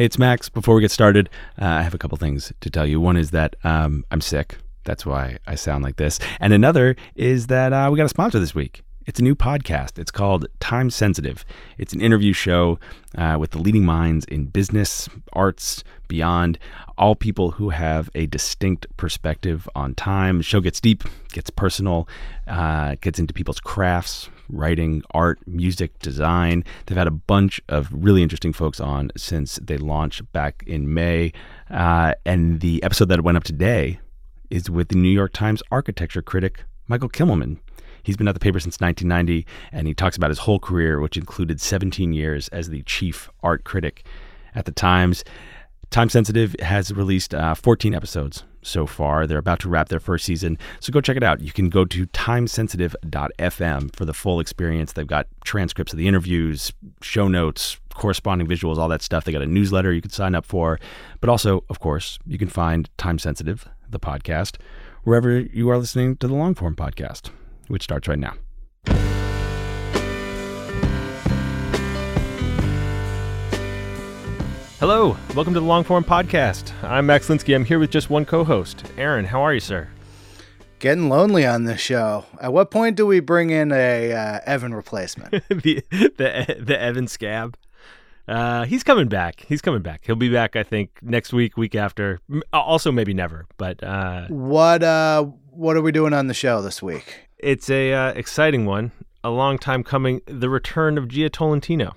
Hey, it's Max. Before we get started, I have a couple things to tell you. One is that I'm sick. That's why I sound like this. And another is that we got a sponsor this week. It's a new podcast. It's called Time Sensitive. It's an interview show with the leading minds in business, arts, beyond, all people who have a distinct perspective on time. The show gets deep, gets personal, gets into people's crafts, writing, art, music, design. They've had a bunch of really interesting folks on since they launched back in May. And the episode that went up today is with the New York Times architecture critic, Michael Kimmelman. He's been at the paper since 1990, and he talks about his whole career, which included 17 years as the chief art critic at the Times. Time Sensitive has released 14 episodes so far. They're about to wrap their first season, so go check it out. You can go to timesensitive.fm for the full experience. They've got transcripts of the interviews, show notes, corresponding visuals, all that stuff. They got a newsletter you can sign up for. But also, of course, you can find Time Sensitive, the podcast, wherever you are listening to the long-form podcast, which starts right now. Hello, welcome to the Longform Podcast. I'm Max Linsky. I'm here with just one co-host. Aaron, how are you, sir? Getting lonely on this show. At what point do we bring in a Evan replacement? the Evan Scab. He's coming back. He'll be back, I think, next week, week after. Also, maybe never. But what are we doing on the show this week? It's a exciting one. A long time coming. The return of Jia Tolentino.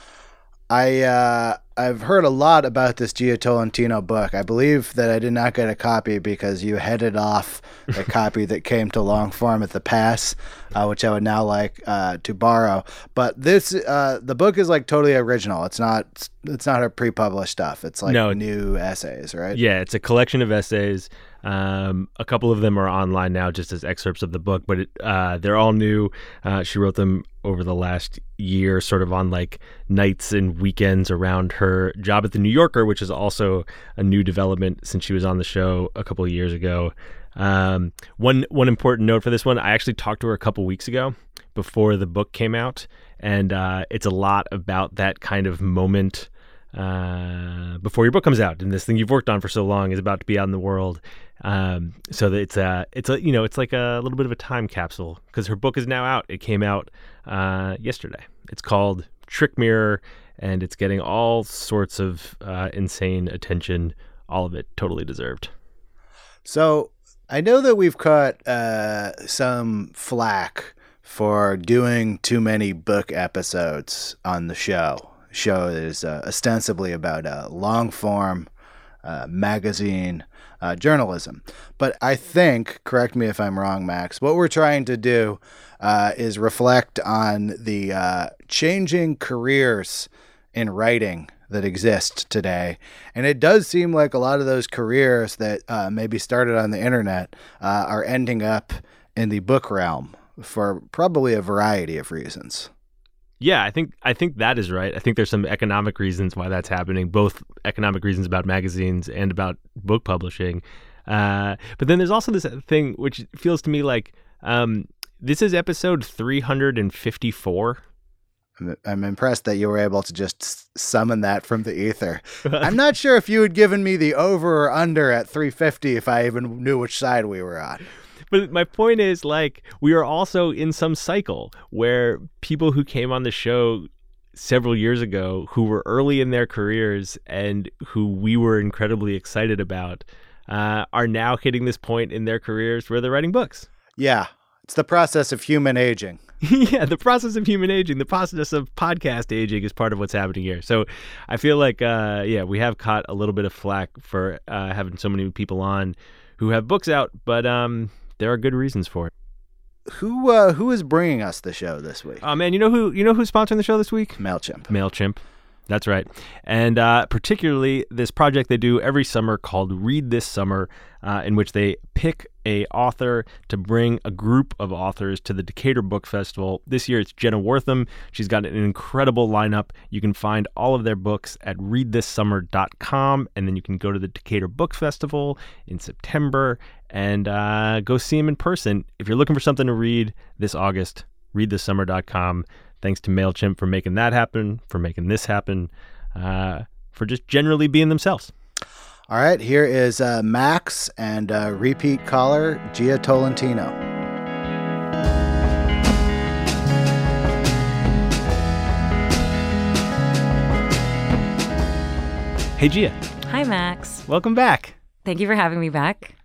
I've heard a lot about this Jia Tolentino book. I believe that I did not get a copy because you headed off a copy that came to Longform at the pass, which I would now like to borrow. But this the book is like totally original. It's not her pre-published stuff. It's like new essays, right? Yeah, it's a collection of essays. A couple of them are online now just as excerpts of the book, but they're all new. She wrote them over the last year, sort of on like nights and weekends around her job at The New Yorker, which is also a new development since she was on the show a couple of years ago. One important note for this one, I actually talked to her a couple weeks ago before the book came out, and it's a lot about that kind of moment before your book comes out, and this thing you've worked on for so long is about to be out in the world. So that it's like a little bit of a time capsule because her book is now out. It came out yesterday. It's called Trick Mirror, and it's getting all sorts of insane attention. All of it totally deserved. So I know that we've caught some flack for doing too many book episodes on the show. Show is ostensibly about long form magazine journalism. But I think, correct me if I'm wrong, Max, what we're trying to do is reflect on the changing careers in writing that exist today. And it does seem like a lot of those careers that maybe started on the internet are ending up in the book realm for probably a variety of reasons. Yeah, I think that is right. I think there's some economic reasons why that's happening, both economic reasons about magazines and about book publishing. But then there's also this thing which feels to me like this is episode 354. I'm impressed that you were able to just summon that from the ether. I'm not sure if you had given me the over or under at 350 if I even knew which side we were on. But my point is, like, we are also in some cycle where people who came on the show several years ago who were early in their careers and who we were incredibly excited about are now hitting this point in their careers where they're writing books. Yeah, it's the process of human aging. Yeah, the process of human aging, the process of podcast aging is part of what's happening here. So I feel like, we have caught a little bit of flack for having so many people on who have books out, but there are good reasons for it. Who is bringing us the show this week? Oh man, you know who's sponsoring the show this week? MailChimp. That's right. And particularly this project they do every summer called Read This Summer, in which they pick a author to bring a group of authors to the Decatur Book Festival. This year it's Jenna Wortham. She's got an incredible lineup. You can find all of their books at readthissummer.com, and then you can go to the Decatur Book Festival in September and go see them in person. If you're looking for something to read this August, readthissummer.com. Thanks to MailChimp for making that happen, for making this happen. for just generally being themselves. All right, here is Max and repeat caller, Gia Tolentino. Hey, Gia. Hi, Max. Welcome back. Thank you for having me back.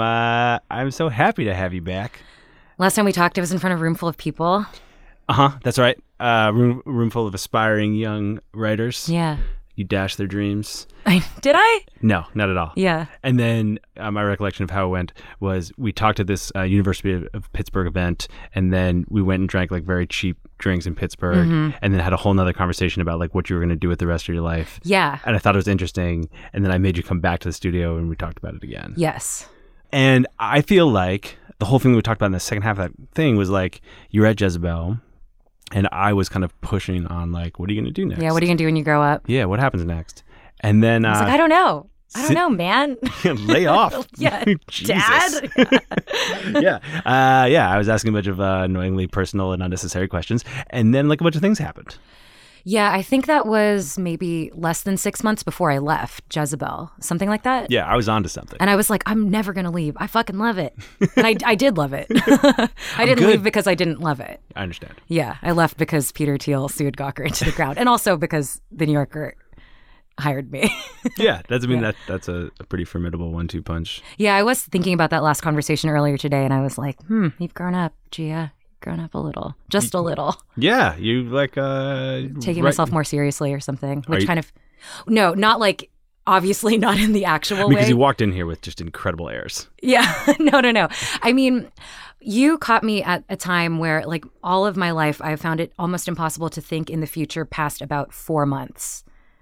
I'm so happy to have you back. Last time we talked, it was in front of a room full of people. That's right. Room full of aspiring young writers. Yeah. You dashed their dreams. Did I? No, not at all. Yeah. And then my recollection of how it went was we talked at this University of Pittsburgh event, and then we went and drank like very cheap drinks in Pittsburgh, and then had a whole nother conversation about like what you were going to do with the rest of your life. Yeah. And I thought it was interesting. And then I made you come back to the studio and we talked about it again. Yes. And I feel like the whole thing that we talked about in the second half of that thing was like you were at Jezebel, and I was kind of pushing on like, what are you going to do next? Yeah, what are you going to do when you grow up? Yeah, what happens next? And then I was like, I don't know. I don't know, man. Lay off. Yeah. Jesus. Dad? Yeah. I was asking a bunch of annoyingly personal and unnecessary questions. And then like a bunch of things happened. Yeah, I think that was maybe less than 6 months before I left Jezebel. Something like that. Yeah, I was onto something. And I was like, I'm never going to leave. I fucking love it. And I did love it. I didn't leave because I didn't love it. I understand. Yeah, I left because Peter Thiel sued Gawker into the ground. And also because the New Yorker hired me. Yeah, that's a pretty formidable 1-2 punch. Yeah, I was thinking about that last conversation earlier today, and I was like, you've grown up, Gia. Grown up a little. Just a little. Yeah, you like taking myself more seriously or something. Which kind of no, not like obviously not in the actual way. Because you walked in here with just incredible airs. Yeah. No. I mean, you caught me at a time where like all of my life I found it almost impossible to think in the future past about 4 months.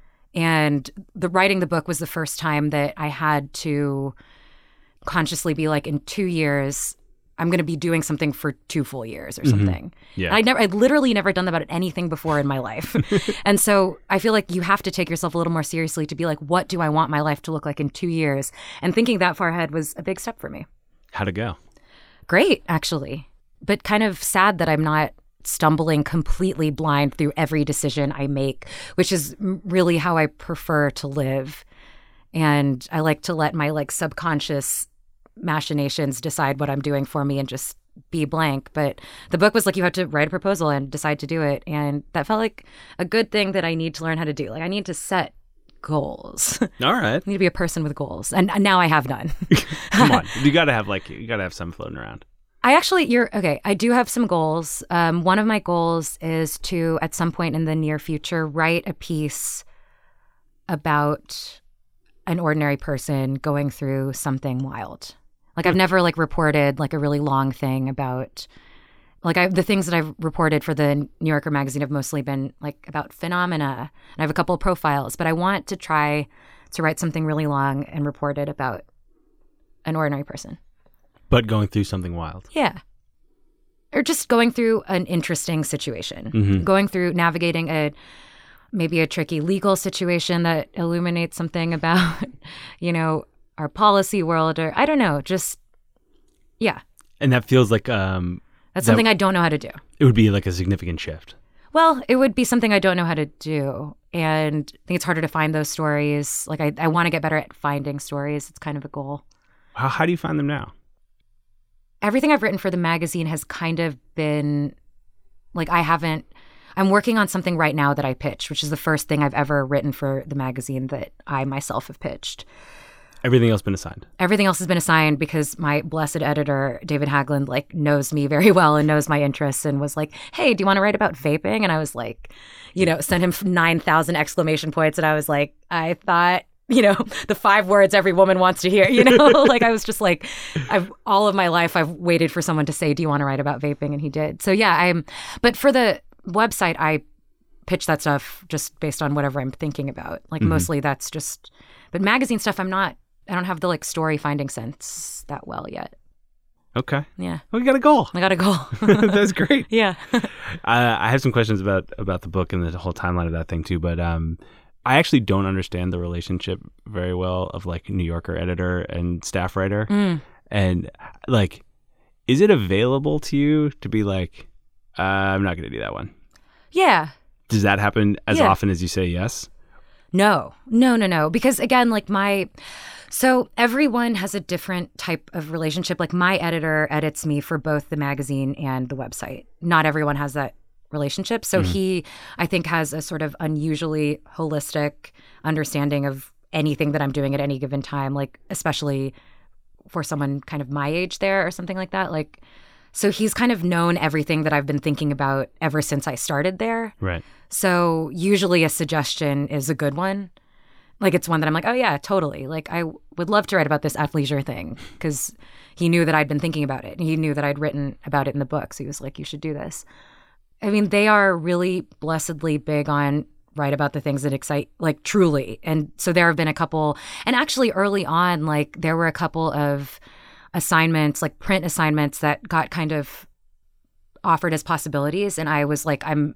And writing the book was the first time that I had to consciously be like, in 2 years, I'm going to be doing something for 2 full years or something. Yeah. I'd literally never done that about anything before in my life. And so I feel like you have to take yourself a little more seriously to be like, what do I want my life to look like in 2 years? And thinking that far ahead was a big step for me. How'd it go? Great, actually. But kind of sad that I'm not stumbling completely blind through every decision I make, which is really how I prefer to live. And I like to let my like subconscious machinations decide what I'm doing for me and just be blank. But the book was like, you have to write a proposal and decide to do it. And that felt like a good thing that I need to learn how to do. Like I need to set goals. All right. I need to be a person with goals. And now I have none. Come on. You gotta have some floating around. I do have some goals. One of my goals is to, at some point in the near future, write a piece about an ordinary person going through something wild. Like I've never like reported like a really long thing about like the things that I've reported for the New Yorker magazine have mostly been like about phenomena. And I have a couple of profiles, but I want to try to write something really long and report it about an ordinary person. But going through something wild. Yeah. Or just going through an interesting situation, going through navigating maybe a tricky legal situation that illuminates something about, our policy world, or I don't know, just, yeah. And that feels like... that's something I don't know how to do. It would be like a significant shift. Well, it would be something I don't know how to do. And I think it's harder to find those stories. Like I want to get better at finding stories. It's kind of a goal. How do you find them now? Everything I've written for the magazine has kind of been like I'm working on something right now that I pitched, which is the first thing I've ever written for the magazine that I myself have pitched. Everything else been assigned? Everything else has been assigned because my blessed editor, David Haglund, like knows me very well and knows my interests and was like, hey, do you want to write about vaping? And I was like, sent him 9,000 exclamation points. And I was like, I thought, the 5 words every woman wants to hear, like I was just like, all of my life I've waited for someone to say, do you want to write about vaping? And he did. So yeah, but for the website, I pitch that stuff just based on whatever I'm thinking about. Like mostly that's just, but magazine stuff, I don't have the like story finding sense that well yet. Okay. Yeah. Well, you got a goal. I got a goal. That's great. Yeah. I have some questions about the book and the whole timeline of that thing too, but I actually don't understand the relationship very well of like New Yorker editor and staff writer. And like, is it available to you to be like, I'm not going to do that one? Yeah. Does that happen as often as you say yes? No. Because again, like so everyone has a different type of relationship. Like my editor edits me for both the magazine and the website. Not everyone has that relationship. So he, I think, has a sort of unusually holistic understanding of anything that I'm doing at any given time, like especially for someone kind of my age there or something like that. Like, so he's kind of known everything that I've been thinking about ever since I started there. Right. So usually a suggestion is a good one. Like it's one that I'm like, oh yeah, totally. Like I would love to write about this athleisure thing because he knew that I'd been thinking about it and he knew that I'd written about it in the book. So he was like, you should do this. I mean, they are really blessedly big on write about the things that excite, like truly. And so there have been a couple, and actually early on, like there were a couple of assignments, like print assignments that got kind of offered as possibilities. And I was like, I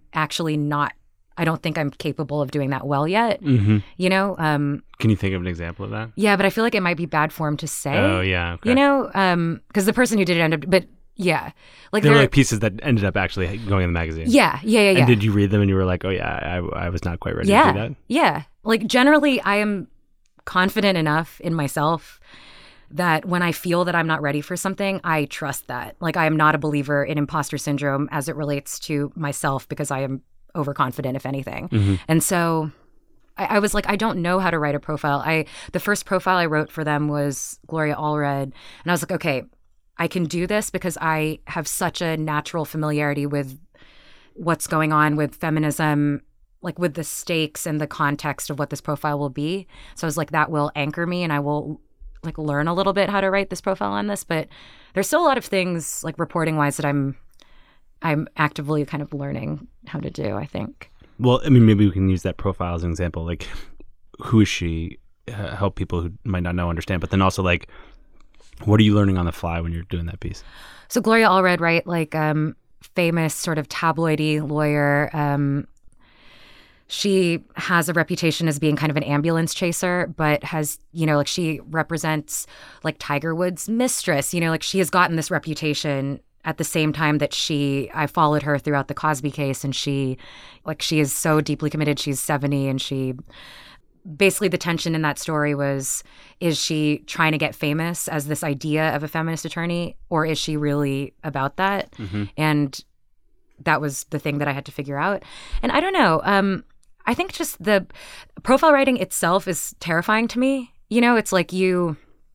don't think I'm capable of doing that well yet. You know? Can you think of an example of that? Yeah, but I feel like it might be bad form to say. Oh, yeah. Okay. You know? Because the person who did it ended up, but yeah. Like there were like pieces that ended up actually going in the magazine. Yeah. And did you read them and you were like, oh yeah, I was not quite ready to do that? Yeah. Like generally I am confident enough in myself that when I feel that I'm not ready for something, I trust that. Like I am not a believer in imposter syndrome as it relates to myself because I am overconfident, if anything. And so I was like, I don't know how to write a profile. The first profile I wrote for them was Gloria Allred. And I was like, okay, I can do this because I have such a natural familiarity with what's going on with feminism, like with the stakes and the context of what this profile will be. So I was like, that will anchor me and I will like learn a little bit how to write this profile on this. But there's still a lot of things like reporting wise that I'm actively kind of learning how to do, I think. Well, I mean, maybe we can use that profile as an example. Like, who is she? Help people who might not know understand. But then also like, what are you learning on the fly when you're doing that piece? So Gloria Allred, right, like famous sort of tabloidy lawyer. She has a reputation as being kind of an ambulance chaser, but has, you know, like she represents like Tiger Woods' mistress. You know, like she has gotten this reputation at the same time that I followed her throughout the Cosby case, and she is so deeply committed. She's 70 and she... Basically, the tension in that story was, is she trying to get famous as this idea of a feminist attorney, or is she really about that? And that was the thing that I had to figure out. And I don't know. I think just the profile writing itself is terrifying to me. You know, it's like you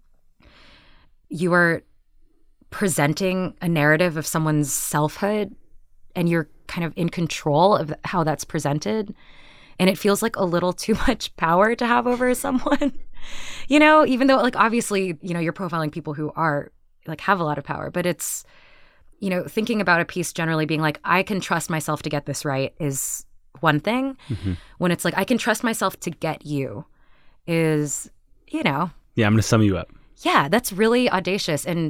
are presenting a narrative of someone's selfhood, and you're kind of in control of how that's presented. And it feels like a little too much power to have over someone, you know, even though like obviously, you know, you're profiling people who are like have a lot of power, but it's, you know, thinking about a piece generally being like, I can trust myself to get this right is one thing. When it's like, I can trust myself to get you is, you know. Yeah, I'm going to sum you up. Yeah, that's really audacious. And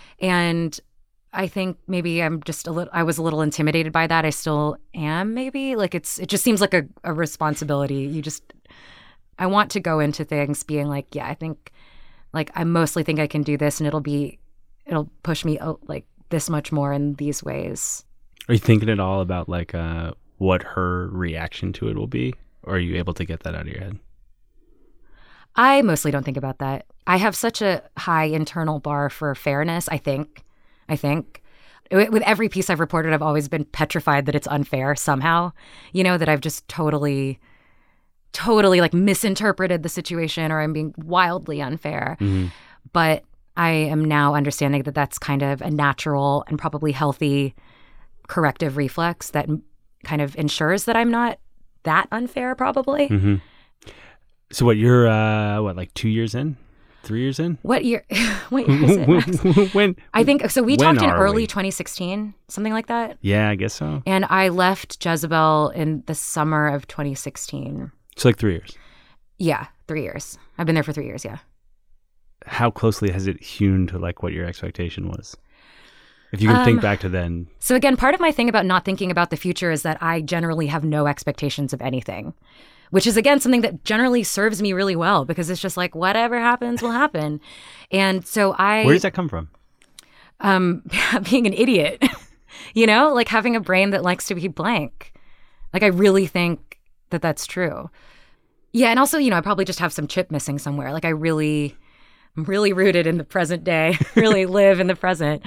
I think maybe I was a little intimidated by that. I still am maybe. Like it just seems like a responsibility. I want to go into things being like, yeah, I think like I mostly think I can do this and it'll push me like this much more in these ways. Are you thinking at all about like what her reaction to it will be? Or are you able to get that out of your head? I mostly don't think about that. I have such a high internal bar for fairness, I think. With every piece I've reported, I've always been petrified that it's unfair somehow, you know, that I've just totally like misinterpreted the situation or I'm being wildly unfair. But I am now understanding that that's kind of a natural and probably healthy corrective reflex that kind of ensures that I'm not that unfair probably. So you're like 2 years in? 3 years in? What year is it? When? I think so. We talked in early 2016, something like that. Yeah, I guess so. And I left Jezebel in the summer of 2016. So like 3 years. Yeah, 3 years. I've been there for 3 years. Yeah. How closely has it hewn to like what your expectation was? If you can think back to then. So again, part of my thing about not thinking about the future is that I generally have no expectations of anything. Which is, again, something that generally serves me really well because it's just like, whatever happens will happen. And so Where does that come from? Being an idiot, you know, like having a brain that likes to be blank. Like, I really think that that's true. Yeah, and also, I probably just have some chip missing somewhere. Like I'm really rooted in the present day, really live in the present.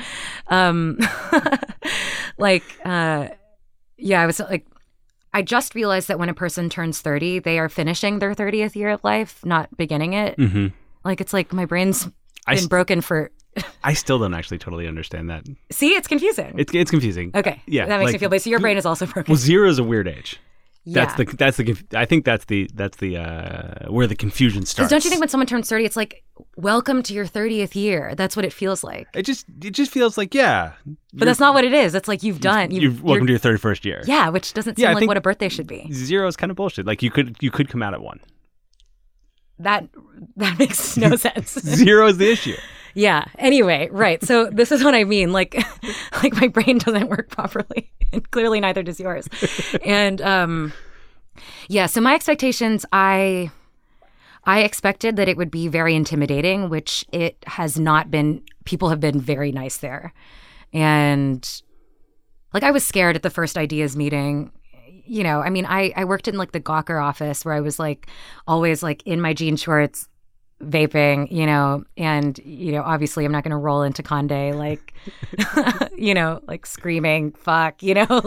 I was like, I just realized that when a person turns 30, they are finishing their 30th year of life, not beginning it. Mm-hmm. Like, it's like my brain's been broken for... I still don't actually totally understand that. See, it's confusing. It's confusing. Okay. Yeah. That makes me feel bad. So your brain is also broken. Well, 0 is a weird age. Yeah. I think that's the where the confusion starts. Because don't you think when someone turns 30, it's like, welcome to your 30th year. That's what it feels like. It just feels like, yeah. But that's not what it is. It's like you've welcome to your 31st year. Yeah, which doesn't seem like what a birthday should be. 0 is kind of bullshit. Like you could come out at 1. That makes no sense. 0 is the issue. Yeah. Anyway, right. So this is what I mean. Like my brain doesn't work properly, and clearly neither does yours. And so my expectations, I expected that it would be very intimidating, which it has not been. People have been very nice there, and like I was scared at the first ideas meeting. I mean, I worked in like the Gawker office where I was like always like in my jean shorts, vaping, and obviously I'm not going to roll into Conde like like screaming fuck,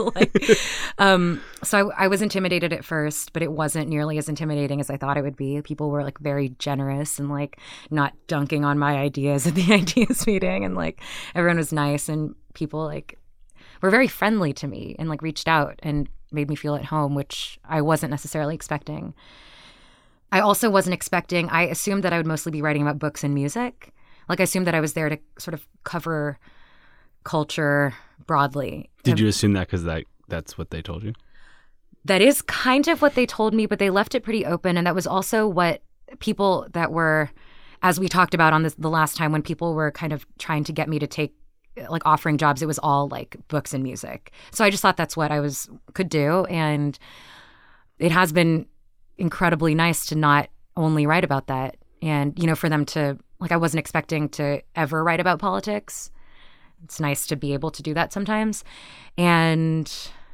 so I was intimidated at first, but it wasn't nearly as intimidating as I thought it would be. People were like very generous and like not dunking on my ideas at the ideas meeting, and like everyone was nice, and people like were very friendly to me and like reached out and made me feel at home, which I wasn't necessarily expecting. I also wasn't expecting, I assumed that I would mostly be writing about books and music. Like I assumed that I was there to sort of cover culture broadly. Did you assume that because that's what they told you? That is kind of what they told me, but they left it pretty open. And that was also what people that were, as we talked about on the last time, when people were kind of trying to get me to take, like offering jobs, it was all like books and music. So I just thought that's what I could do. And it has been incredibly nice to not only write about that, and for them to, like, I wasn't expecting to ever write about politics. It's nice to be able to do that sometimes. And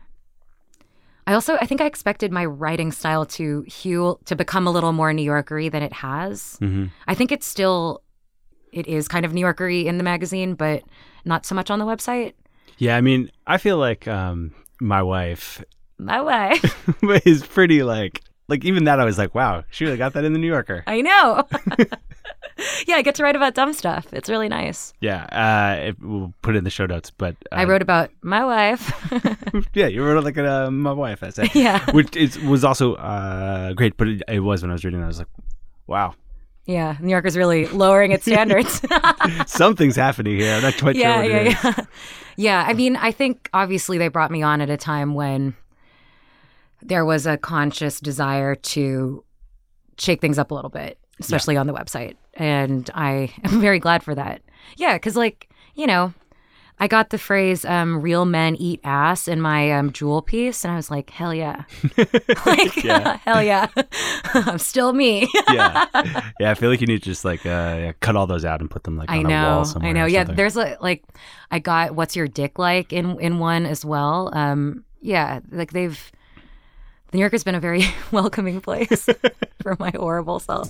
I think I expected my writing style to become a little more New Yorker-y than it has. Mm-hmm. I think it is kind of New Yorker-y in the magazine, but not so much on the website. Yeah, I mean, I feel like my wife is pretty like even that I was like, wow, she really got that in the New Yorker. I know. Yeah, I get to write about dumb stuff. It's really nice. Yeah, we'll put it in the show notes. But I wrote about my wife. Yeah, you wrote like a my wife essay. Yeah, which was also great. But it was when I was reading it, I was like, wow. Yeah, New York is really lowering its standards. Something's happening here. I'm not quite sure what it is. Yeah, I mean, I think obviously they brought me on at a time when there was a conscious desire to shake things up a little bit, especially on the website. And I am very glad for that. Yeah, because I got the phrase real men eat ass in my Jewel piece, and I was like, hell yeah. Hell yeah. I'm still me. Yeah, I feel like you need to just like cut all those out and put them like on a wall somewhere. I know. Yeah, there's I got what's your dick like in one as well. Yeah, like the New Yorker's been a very welcoming place for my horrible self.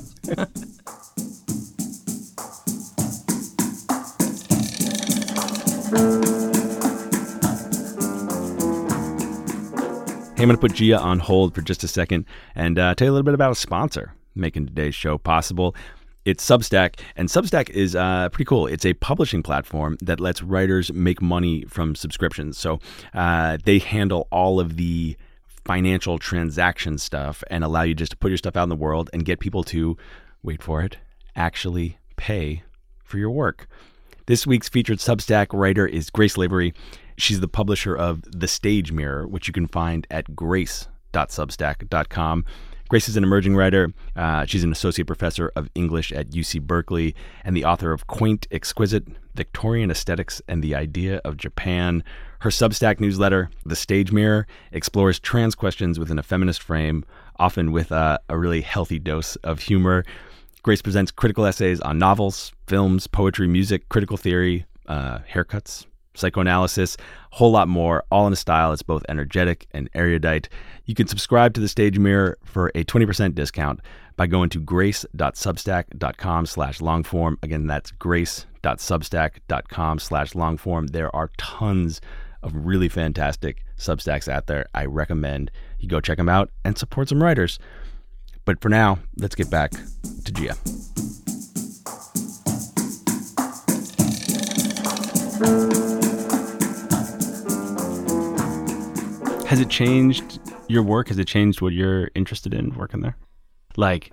Hey, I'm going to put Gia on hold for just a second and tell you a little bit about a sponsor making today's show possible. It's Substack, and Substack is pretty cool. It's a publishing platform that lets writers make money from subscriptions. So they handle all of the financial transaction stuff and allow you just to put your stuff out in the world and get people to, wait for it, actually pay for your work. This week's featured Substack writer is Grace Lavery. She's the publisher of The Stage Mirror, which you can find at grace.substack.com. Grace is an emerging writer. She's an associate professor of English at UC Berkeley and the author of Quaint, Exquisite, Victorian Aesthetics, and the Idea of Japan. Her Substack newsletter, The Stage Mirror, explores trans questions within a feminist frame, often with a really healthy dose of humor. Grace presents critical essays on novels, films, poetry, music, critical theory, haircuts, psychoanalysis, a whole lot more, all in a style that's both energetic and erudite. You can subscribe to The Stage Mirror for a 20% discount by going to grace.substack.com/longform. Again, that's grace.substack.com/longform. There are tons of really fantastic Substacks out there. I recommend you go check them out and support some writers. But for now, let's get back to Gia. Has it changed your work? Has it changed what you're interested in working there? Like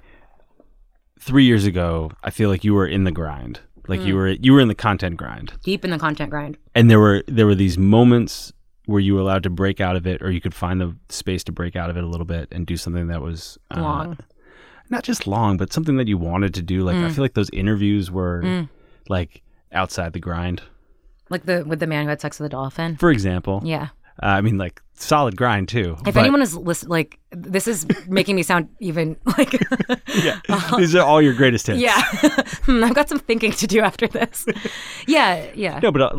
3 years ago, I feel like you were in the grind. Like you were in the content grind. Deep in the content grind. And there were these moments where you were allowed to break out of it, or you could find the space to break out of it a little bit and do something that was Long. Not just long, but something that you wanted to do. Like I feel like those interviews were like outside the grind. Like with the man who had sex with a dolphin. For example. Yeah. I mean, like solid grind too. If anyone is listening, like this is making me sound even like. Yeah, these are all your greatest hits. Yeah, I've got some thinking to do after this. Yeah. No, but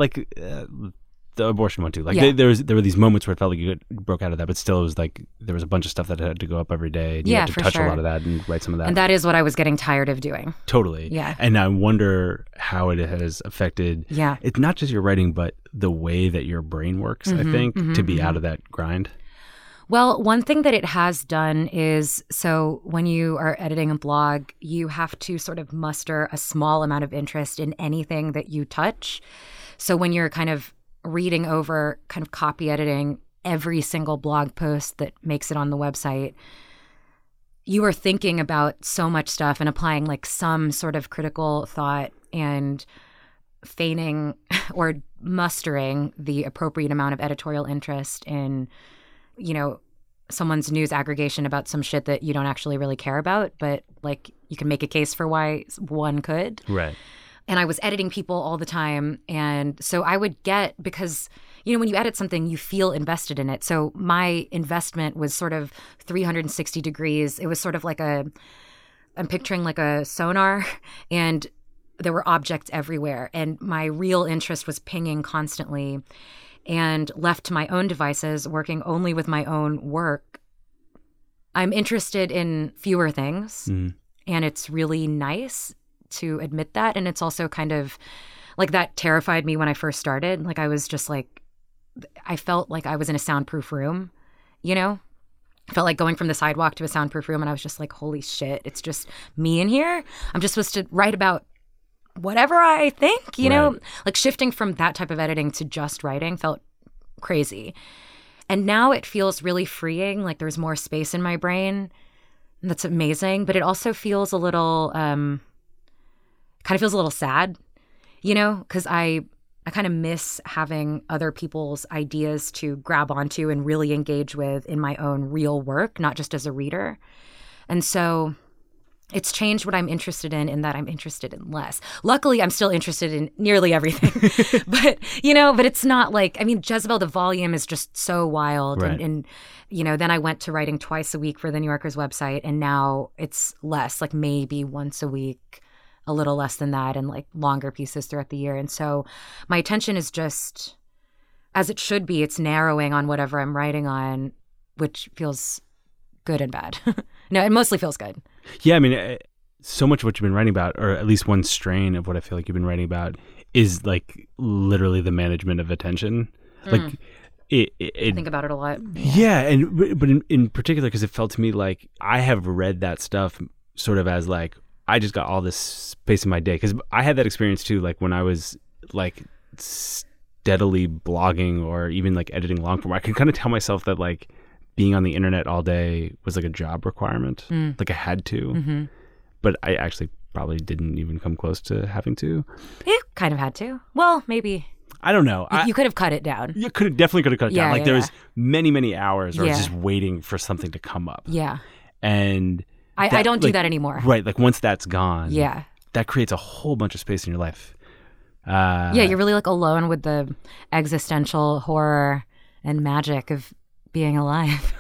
the abortion one too. Like Yeah. there were these moments where it felt like you broke out of that, but still it was like there was a bunch of stuff that had to go up every day. And you had to for touch sure. a lot of that and write some of that. And that is what I was getting tired of doing. Totally. Yeah. And I wonder how it has affected. Yeah. It's not just your writing, but the way that your brain works. I think to be out of that grind. Well, one thing that it has done is, so when you are editing a blog, you have to sort of muster a small amount of interest in anything that you touch. So when you're kind of reading over, kind of copy editing every single blog post that makes it on the website, you are thinking about so much stuff and applying like some sort of critical thought and feigning or mustering the appropriate amount of editorial interest in, you know, someone's news aggregation about some shit that you don't actually really care about, but like you can make a case for why one could. Right. And I was editing people all the time. And so I would get, because, you know, when you edit something, you feel invested in it. So my investment was sort of 360 degrees. It was sort of like I'm picturing like a sonar, and there were objects everywhere. And my real interest was pinging constantly. And left to my own devices, working only with my own work, I'm interested in fewer things. And it's really nice to admit that. And it's also kind of like that terrified me when I first started. Like I was just like, I felt like I was in a soundproof room, you know? I felt like going from the sidewalk to a soundproof room, and I was just like, holy shit, it's just me in here. I'm just supposed to write about whatever I think, you know? Like shifting from that type of editing to just writing felt crazy. And now it feels really freeing. Like there's more space in my brain. And that's amazing. But it also feels a little, kind of feels a little sad, you know? Because I kind of miss having other people's ideas to grab onto and really engage with in my own real work, not just as a reader. And so it's changed what I'm interested in that I'm interested in less. Luckily, I'm still interested in nearly everything. But, you know, but it's not like, I mean, Jezebel, the volume is just so wild. Right. And, you know, then I went to writing twice a week for the New Yorker's website, and now it's less, like maybe once a week, a little less than that, and like longer pieces throughout the year. And so my attention is just, as it should be, it's narrowing on whatever I'm writing on, which feels good and bad. No, it mostly feels good. Yeah, I mean, so much of what you've been writing about, or at least one strain of what I feel like you've been writing about, is like literally the management of attention. Like I think about it a lot. Yeah, and but in particular, because it felt to me like I have read that stuff sort of as like, I just got all this space in my day. Because I had that experience too, like when I was like steadily blogging or even like editing long form, I could kind of tell myself that like being on the internet all day was like a job requirement. Like I had to. But I actually probably didn't even come close to having to. You kind of had to. Well, maybe. I don't know. You could have cut it down. You definitely could have cut it down. Yeah, Like there was many hours where I was Yeah. just waiting for something to come up. Yeah. And I don't do like, that anymore. Right. Like once that's gone. Yeah. That creates a whole bunch of space in your life. Yeah, you're really like alone with the existential horror and magic of being alive.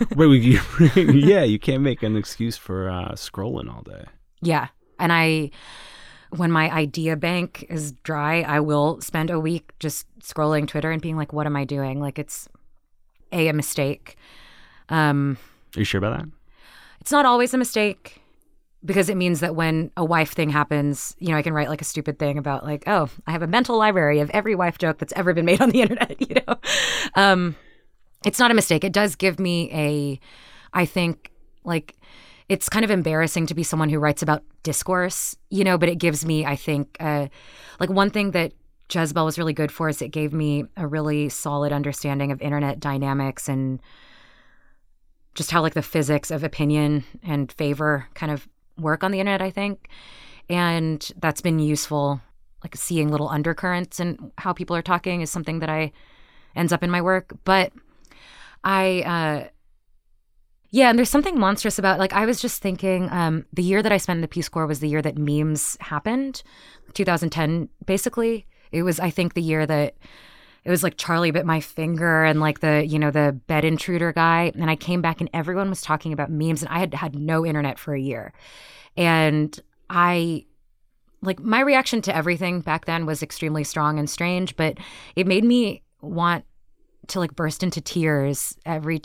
Yeah, you can't make an excuse for scrolling all day. Yeah. And when my idea bank is dry, I will spend a week just scrolling Twitter and being like, what am I doing? Like, it's a mistake. Are you sure about that? It's not always a mistake, because it means that when a wife thing happens, you know, I can write like a stupid thing about like, oh, I have a mental library of every wife joke that's ever been made on the internet, you know? It's not a mistake. It does give me I think, like, it's kind of embarrassing to be someone who writes about discourse, you know, but it gives me, I think, like one thing that Jezebel was really good for is it gave me a really solid understanding of internet dynamics and just how like the physics of opinion and favor kind of work on the internet, I think. And that's been useful. Like seeing little undercurrents and how people are talking is something that ends up in my work. But yeah, and there's something monstrous about, like, I was just thinking, the year that I spent in the Peace Corps was the year that memes happened, 2010, basically. It was, I think, the year that it was like Charlie bit my finger and like the bed intruder guy. And I came back and everyone was talking about memes, and I had no internet for a year. And my reaction to everything back then was extremely strong and strange, but it made me want to like burst into tears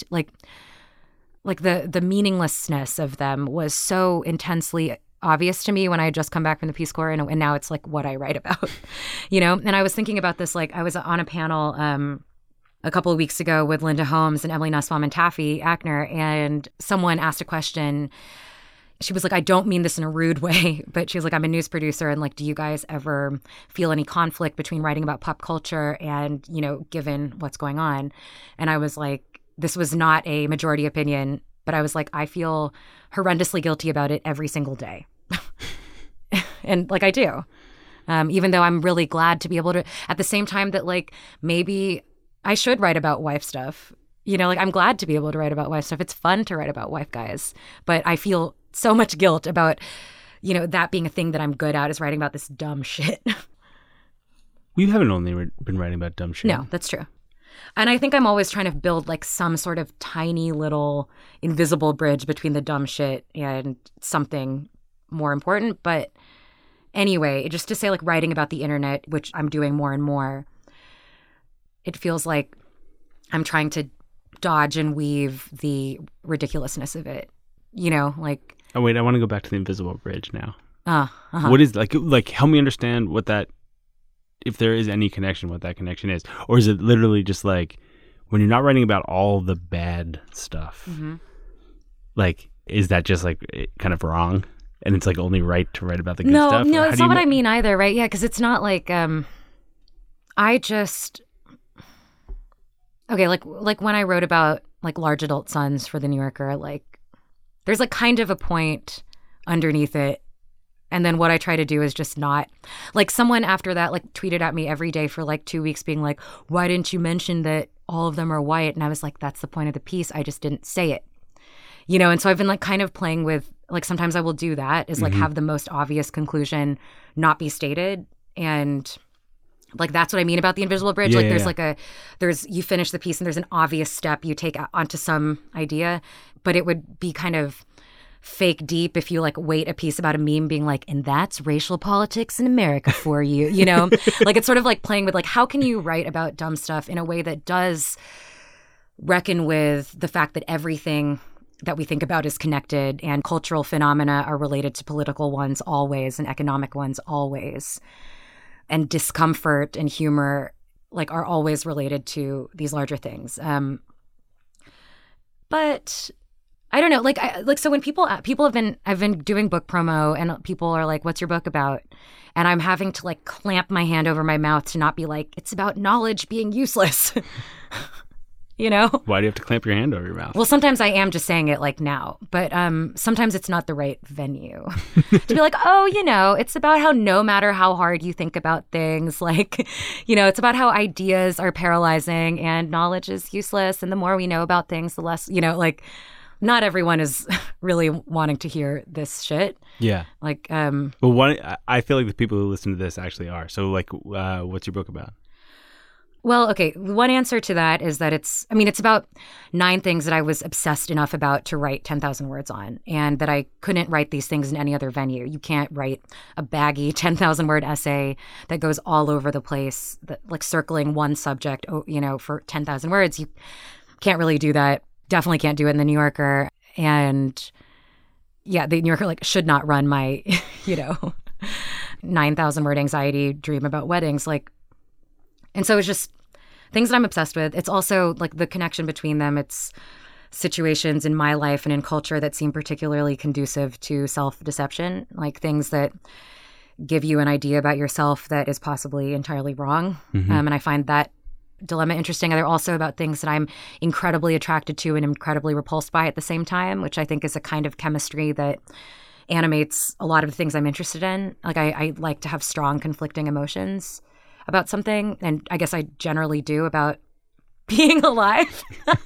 like the meaninglessness of them was so intensely obvious to me when I had just come back from the Peace Corps, and now it's like what I write about, you know? And I was thinking about this, like I was on a panel a couple of weeks ago with Linda Holmes and Emily Nussbaum and Taffy Ackner, and someone asked a question. She was like, I don't mean this in a rude way, but she was like, I'm a news producer, and like, do you guys ever feel any conflict between writing about pop culture and, you know, given what's going on? And I was like, this was not a majority opinion, but I was like, I feel horrendously guilty about it every single day. And like I do, even though I'm really glad to be able to, at the same time that like maybe I should write about wife stuff, you know, like I'm glad to be able to write about wife stuff. It's fun to write about wife guys, but I feel so much guilt about, you know, that being a thing that I'm good at is writing about this dumb shit. You haven't only been writing about dumb shit. No, that's true. And I think I'm always trying to build like some sort of tiny little invisible bridge between the dumb shit and something more important. But anyway, just to say like writing about the internet, which I'm doing more and more, it feels like I'm trying to dodge and weave the ridiculousness of it, you know, like. Oh, wait, I want to go back to the invisible bridge now. Uh-huh. What is like help me understand what that, if there is any connection, what that connection is. Or is it literally just like when you're not writing about all the bad stuff, mm-hmm. like, is that just like kind of wrong? And it's like only right to write about the good stuff? No, that's not what I mean either, right? Yeah, because it's not like, like when I wrote about like large adult sons for the New Yorker, like there's like kind of a point underneath it. And then what I try to do is just not, like someone after that like tweeted at me every day for like 2 weeks being like, why didn't you mention that all of them are white? And I was like, that's the point of the piece. I just didn't say it, you know? And so I've been like kind of playing with, like sometimes I will do that is like have the most obvious conclusion not be stated. And like, that's what I mean about the invisible bridge. Yeah, like there's you finish the piece and there's an obvious step you take onto some idea, but it would be kind of fake deep if you like wait a piece about a meme being like, and that's racial politics in America for you, you know? Like it's sort of like playing with like, how can you write about dumb stuff in a way that does reckon with the fact that everything that we think about is connected and cultural phenomena are related to political ones always and economic ones always, and discomfort and humor like are always related to these larger things. But I don't know, so when I've been doing book promo and people are like, what's your book about? And I'm having to like clamp my hand over my mouth to not be like, it's about knowledge being useless. You know? Why do you have to clamp your hand over your mouth? Well, sometimes I am just saying it like now, but sometimes it's not the right venue to be like, oh, you know, it's about how no matter how hard you think about things, like, you know, it's about how ideas are paralyzing and knowledge is useless. And the more we know about things, the less, you know, like, not everyone is really wanting to hear this shit. Yeah. Like, well, I feel like the people who listen to this actually are. So, like, what's your book about? Well, okay. One answer to that is that it's about 9 things that I was obsessed enough about to write 10,000 words on, and that I couldn't write these things in any other venue. You can't write a baggy 10,000 word essay that goes all over the place, that, like circling one subject, for 10,000 words. You can't really do that. Definitely can't do it in the New Yorker. And yeah, the New Yorker should not run my, 9,000 word anxiety dream about weddings. And so it's just things that I'm obsessed with. It's also the connection between them. It's situations in my life and in culture that seem particularly conducive to self-deception, like things that give you an idea about yourself that is possibly entirely wrong. Mm-hmm. And I find that dilemma interesting. They're also about things that I'm incredibly attracted to and incredibly repulsed by at the same time, which I think is a kind of chemistry that animates a lot of the things I'm interested in. I like to have strong conflicting emotions about something, and I guess I generally do about being alive.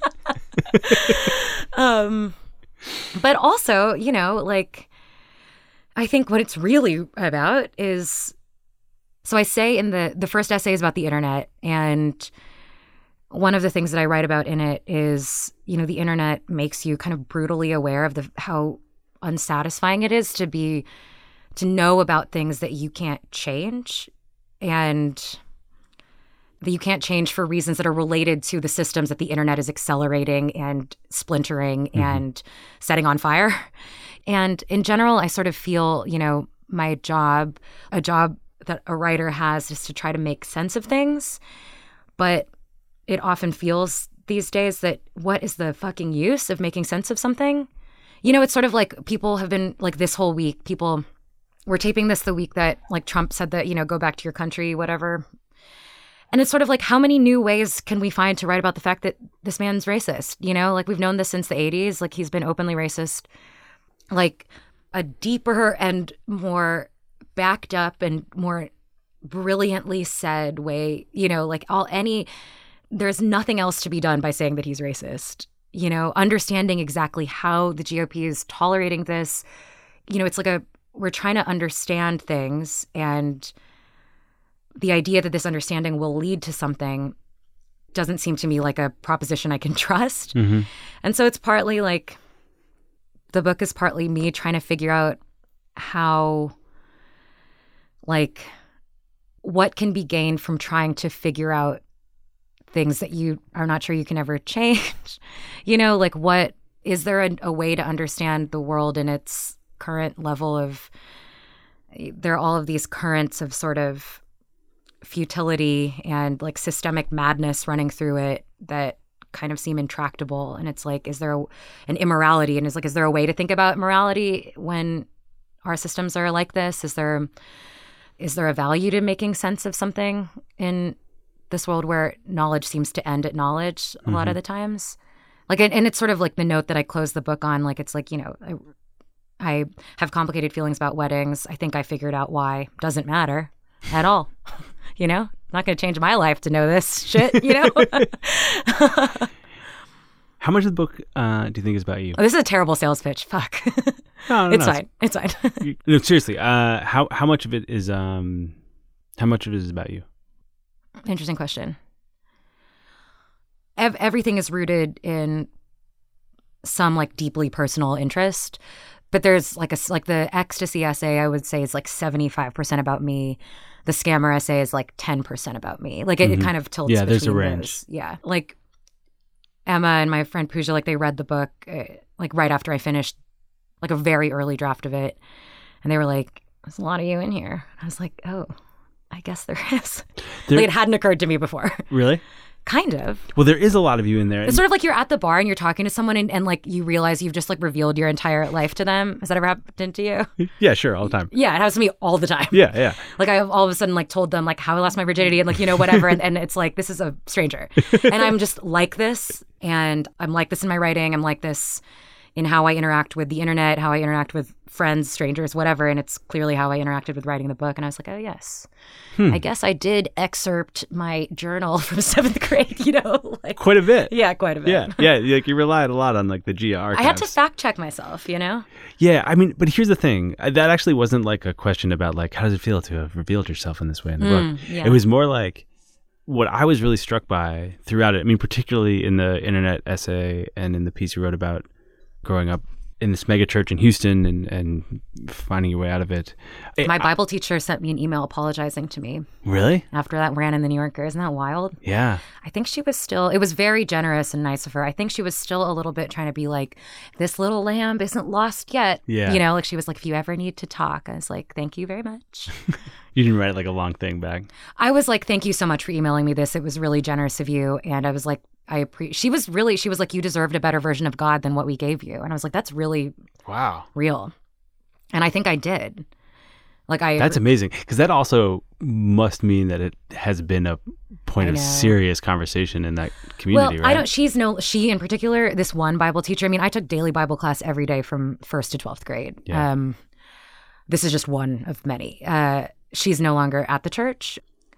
But also, I think what it's really about is, so I say in the first essay is about the internet, and one of the things that I write about in it is, the internet makes you kind of brutally aware of how unsatisfying it is to know about things that you can't change, and that you can't change for reasons that are related to the systems that the internet is accelerating and splintering and setting on fire. And in general, I sort of feel, my job, a job that a writer has, is to try to make sense of things. But it often feels these days that what is the fucking use of making sense of something? It's sort of like people have been this whole week, we're taping this the week that Trump said that, go back to your country, whatever. And it's sort of how many new ways can we find to write about the fact that this man's racist? We've known this since the 80s. He's been openly racist. A deeper and more backed up and more brilliantly said way, there's nothing else to be done by saying that he's racist. Understanding exactly how the GOP is tolerating this. It's we're trying to understand things, and the idea that this understanding will lead to something doesn't seem to me like a proposition I can trust. Mm-hmm. And so it's partly the book is partly me trying to figure out how, what can be gained from trying to figure out things that you are not sure you can ever change. What is there a way to understand the world in its current level of, there are all of these currents of sort of futility and systemic madness running through it that kind of seem intractable. And it's is there an immorality, and is there a way to think about morality when our systems are like this? Is there a value to making sense of something in this world where knowledge seems to end at knowledge a lot of the times? And it's sort of the note that I close the book on. I have complicated feelings about weddings. I think I figured out why. Doesn't matter at all. Not going to change my life to know this shit, How much of the book do you think is about you? Oh, this is a terrible sales pitch. Fuck. No, it's fine. It's fine. No, seriously. How much of it is about you? Interesting question. Everything is rooted in some deeply personal interest, but there's the ecstasy essay I would say is 75% about me. The scammer essay is 10% about me. It kind of tilts. Yeah, there's a between range. those. Yeah, Emma and my friend Pooja, they read the book right after I finished a very early draft of it, and they were like, "There's a lot of you in here." I was like, "Oh, I guess there is." It hadn't occurred to me before. Really? Kind of. Well, there is a lot of you in there. It's sort of you're at the bar and you're talking to someone and you realize you've just revealed your entire life to them. Has that ever happened to you? Yeah, sure, all the time. Yeah, it happens to me all the time. Yeah. I've all of a sudden told them how I lost my virginity and whatever, and it's this is a stranger, and I'm just like this, and I'm like this in my writing. I'm like this in how I interact with the internet, how I interact with friends, strangers, whatever. And it's clearly how I interacted with writing the book. And I was like, oh, yes. I guess I did excerpt my journal from 7th grade, Quite a bit. Yeah, quite a bit. Yeah. You relied a lot on the GIA archives. I had to fact check myself, Yeah, I mean, but here's the thing. That actually wasn't a question about how does it feel to have revealed yourself in this way in the book. Yeah. It was more what I was really struck by throughout it, I mean, particularly in the internet essay and in the piece you wrote about growing up in this mega church in Houston and finding your way out of it. My Bible teacher sent me an email apologizing to me. Really? After that ran in the New Yorker. Isn't that wild? Yeah. I think she was still, it was very generous and nice of her. I think she was still a little bit trying to be like, this little lamb isn't lost yet. Yeah. You know, like she was like, if you ever need to talk. I was like, thank you very much. You didn't write like a long thing back. I was like, thank you so much for emailing me this. It was really generous of you. And I was like, she was like, you deserved a better version of God than what we gave you. And I was like, that's really real. And I think I did. That's amazing. Because that also must mean that it has been a point of serious conversation in that community, right? She in particular, this one Bible teacher, I mean, I took daily Bible class every day from 1st to 12th grade. Yeah. This is just one of many. She's no longer at the church,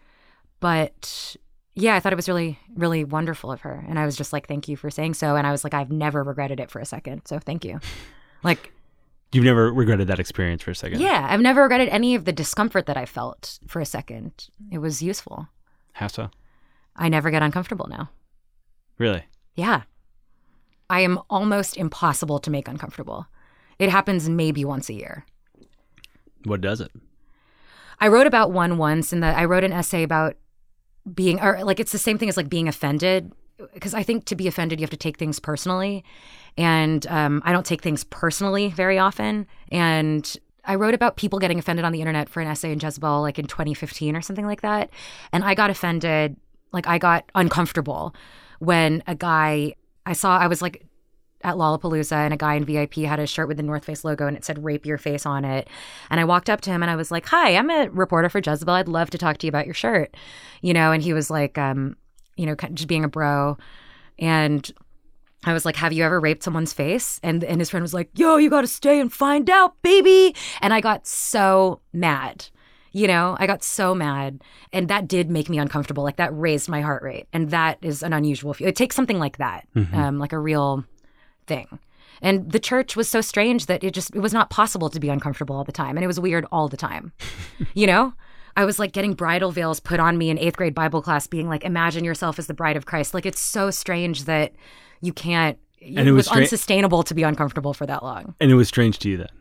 but yeah, I thought it was really, really wonderful of her. And I was just like, thank you for saying so. And I was like, I've never regretted it for a second. So thank you. Like, you've never regretted that experience for a second? Yeah, I've never regretted any of the discomfort that I felt for a second. It was useful. How so? I never get uncomfortable now. Really? Yeah. I am almost impossible to make uncomfortable. It happens maybe once a year. What does it? I wrote about one once, and I wrote an essay about being, or like it's the same thing as like being offended, because I think to be offended you have to take things personally, and I don't take things personally very often. And I wrote about people getting offended on the internet for an essay in Jezebel like in 2015 or something like that, and I got offended, like I got uncomfortable when a guy I was like at Lollapalooza, and a guy in VIP had a shirt with the North Face logo and it said "Rape Your Face" on it. And I walked up to him and I was like, "Hi, I'm a reporter for Jezebel. I'd love to talk to you about your shirt." You know, and he was like, just being a bro. And I was like, "Have you ever raped someone's face?" And his friend was like, "Yo, you got to stay and find out, baby." And I got so mad. You know, I got so mad, and that did make me uncomfortable. Like that raised my heart rate. And that is an unusual feeling. It takes something like that, like a real thing. And the church was so strange that it was not possible to be uncomfortable all the time. And it was weird all the time. You know, I was like getting bridal veils put on me in 8th grade Bible class, being like, imagine yourself as the bride of Christ. Like, it's so strange that you can't, it was unsustainable to be uncomfortable for that long. And it was strange to you then?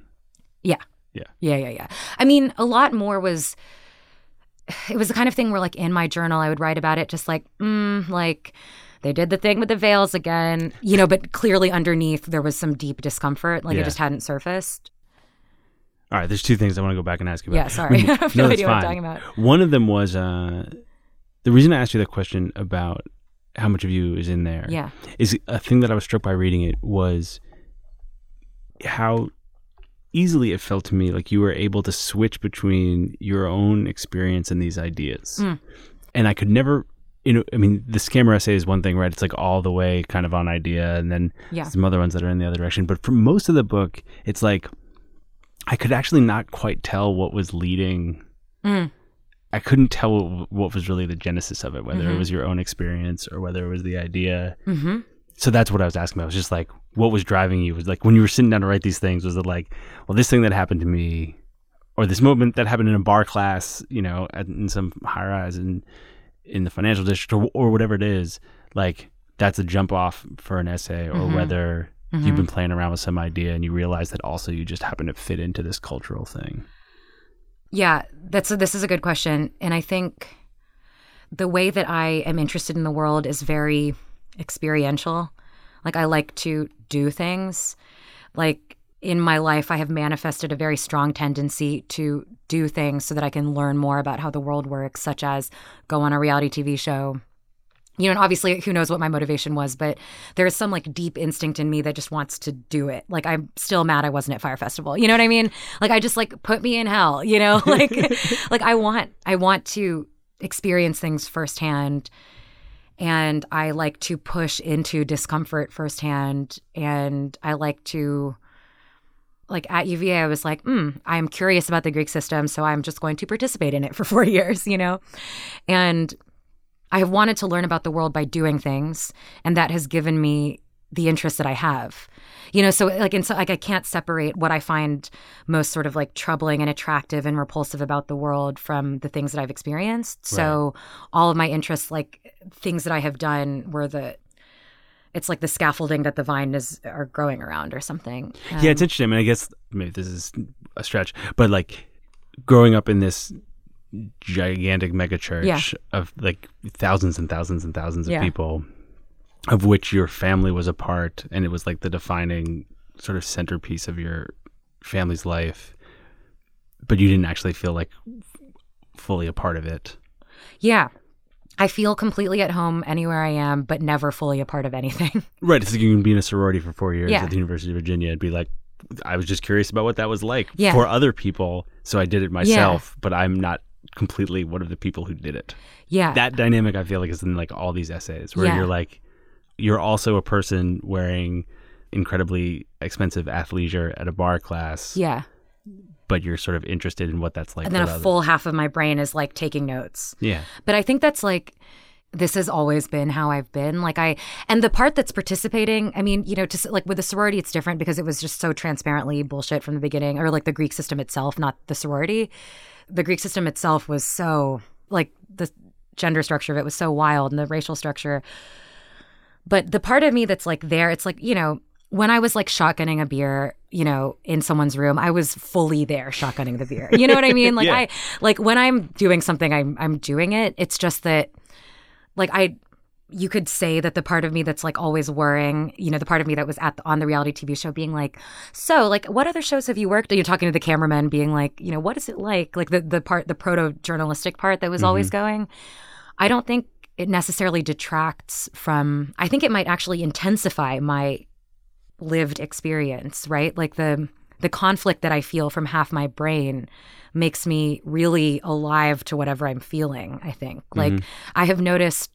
Yeah. I mean, a lot more it was the kind of thing where like in my journal, I would write about it just like, like, they did the thing with the veils again, you know, but clearly underneath there was some deep discomfort. Like it just hadn't surfaced. All right. There's two things I want to go back and ask you about. Yeah, sorry. I have no idea what I'm talking about. One of them was the reason I asked you that question about how much of you is in there is a thing that I was struck by reading it was how easily it felt to me like you were able to switch between your own experience and these ideas. And I could never... I mean, the scammer essay is one thing, right? It's like all the way kind of on idea, and then some other ones that are in the other direction. But for most of the book, it's like I could actually not quite tell what was leading. I couldn't tell what was really the genesis of it, whether it was your own experience or whether it was the idea. So that's what I was asking about. It was just like, what was driving you? It was like when you were sitting down to write these things, was it like, well, this thing that happened to me, or this moment that happened in a bar class, you know, in some high rise in the financial district or whatever it is, like that's a jump off for an essay, or whether you've been playing around with some idea and you realize that also you just happen to fit into this cultural thing. Yeah, this is a good question. And I think the way that I am interested in the world is very experiential. Like I like to do things. Like in my life, I have manifested a very strong tendency to do things so that I can learn more about how the world works, such as go on a reality TV show. You know, and obviously who knows what my motivation was, but there is some like deep instinct in me that just wants to do it. Like I'm still mad I wasn't at Fire Festival. You know what I mean? Like I just like put me in hell, you know, like, like I want to experience things firsthand, and I like to push into discomfort firsthand. And I like to, like at UVA, I was like, I'm curious about the Greek system, so I'm just going to participate in it for 4 years, you know? And I have wanted to learn about the world by doing things, and that has given me the interests that I have. So I can't separate what I find most sort of like troubling and attractive and repulsive about the world from the things that I've experienced. Right. So all of my interests, like things that I have done, it's like the scaffolding that the vine are growing around or something. Yeah, it's interesting. I mean, I guess maybe this is a stretch, but like growing up in this gigantic megachurch of like thousands and thousands and thousands of people, of which your family was a part, and it was like the defining sort of centerpiece of your family's life, but you didn't actually feel like fully a part of it. Yeah. I feel completely at home anywhere I am, but never fully a part of anything. Right. It's like you can be in a sorority for 4 years Yeah. at the University of Virginia and be like, I was just curious about what that was like Yeah. for other people, so I did it myself, but I'm not completely one of the people who did it. Yeah. That dynamic, I feel like, is in like all these essays where you're like, you're also a person wearing incredibly expensive athleisure at a bar class, Yeah. but you're sort of interested in what that's like. And then for a others. full half of my brain is like taking notes. Yeah. But I think that's like, this has always been how I've been. And the part that's participating, I mean, like with the sorority, it's different because it was just so transparently bullshit from the beginning, or like the Greek system itself, not the sorority. The Greek system itself was so, like, the gender structure of it was so wild, and the racial structure. But the part of me that's like there, it's like, when I was like shotgunning a beer, in someone's room, I was fully there shotgunning the beer. You know what I mean? Like Yeah. When I'm doing something, I'm doing it. It's just that, like, you could say that the part of me that's like always worrying, the part of me that was on the reality TV show being like, so like, what other shows have you worked? You're talking to the cameraman being like, what is it like? Like the proto-journalistic part that was always going. I don't think it necessarily detracts from, I think it might actually intensify my lived experience, right? Like the conflict that I feel from half my brain makes me really alive to whatever I'm feeling, I think. Like I have noticed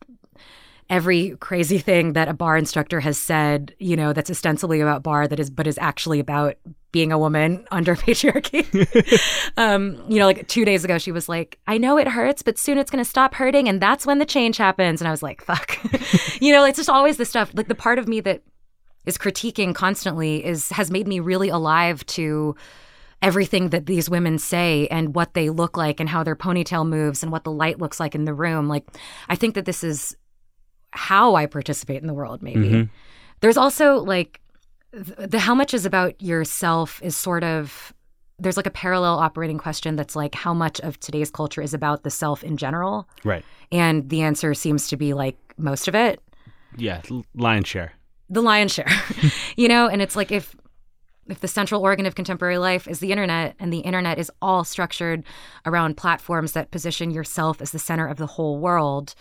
every crazy thing that a bar instructor has said, that's ostensibly about bar but is actually about being a woman under patriarchy. Like 2 days ago, she was like, I know it hurts, but soon it's going to stop hurting. And that's when the change happens. And I was like, fuck, it's just always the stuff, like the part of me that is critiquing constantly has made me really alive to everything that these women say and what they look like and how their ponytail moves and what the light looks like in the room. Like, I think that this is how I participate in the world, maybe. There's also like the how much is about yourself is sort of, there's like a parallel operating question that's like, how much of today's culture is about the self in general? Right. And the answer seems to be like most of it. Yeah. Lion's share. The lion's share. And it's like if the central organ of contemporary life is the internet, and the internet is all structured around platforms that position yourself as the center of the whole world,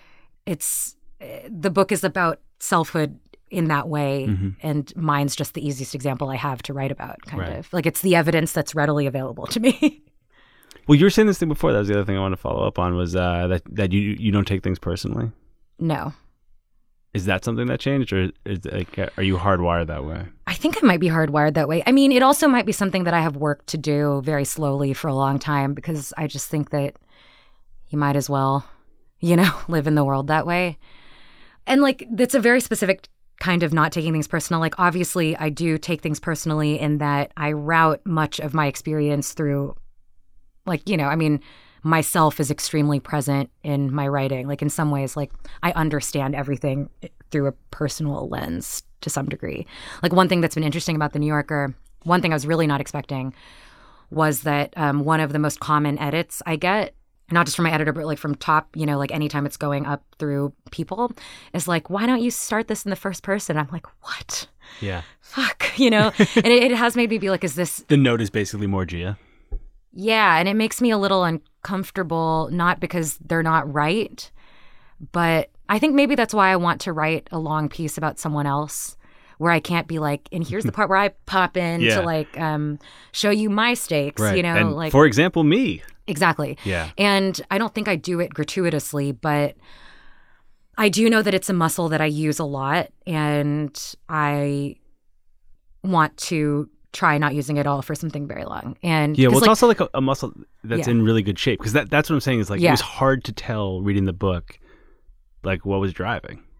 the book is about selfhood in that way, and mine's just the easiest example I have to write about, kind of. Like, it's the evidence that's readily available to me. Well, you were saying this thing before. That was the other thing I want to follow up on, was that you don't take things personally. No. Is that something that changed, or are you hardwired that way? I think I might be hardwired that way. I mean, it also might be something that I have worked to do very slowly for a long time, because I just think that you might as well, live in the world that way. And like, that's a very specific kind of not taking things personal. Like, obviously, I do take things personally in that I route much of my experience through, like, myself is extremely present in my writing. Like, in some ways, like, I understand everything through a personal lens to some degree. Like, one thing that's been interesting about The New Yorker, one thing I was really not expecting, was that one of the most common edits I get, not just from my editor, but like from top, like anytime it's going up through people, is like, why don't you start this in the first person? I'm like, what? Yeah. Fuck, and it has made me be like, is this... The note is basically more Gia. Yeah, and it makes me a little uncomfortable, not because they're not right, but I think maybe that's why I want to write a long piece about someone else, where I can't be like, and here's the part where I pop in to like show you my stakes, Right. And like, for example, me. Exactly. Yeah. And I don't think I do it gratuitously, but I do know that it's a muscle that I use a lot, and I want to try not using it all for something very long. And yeah, well, it's like, also like a muscle that's Yeah. in really good shape, because that's what I'm saying is like, Yeah. it was hard to tell reading the book, like, what was driving.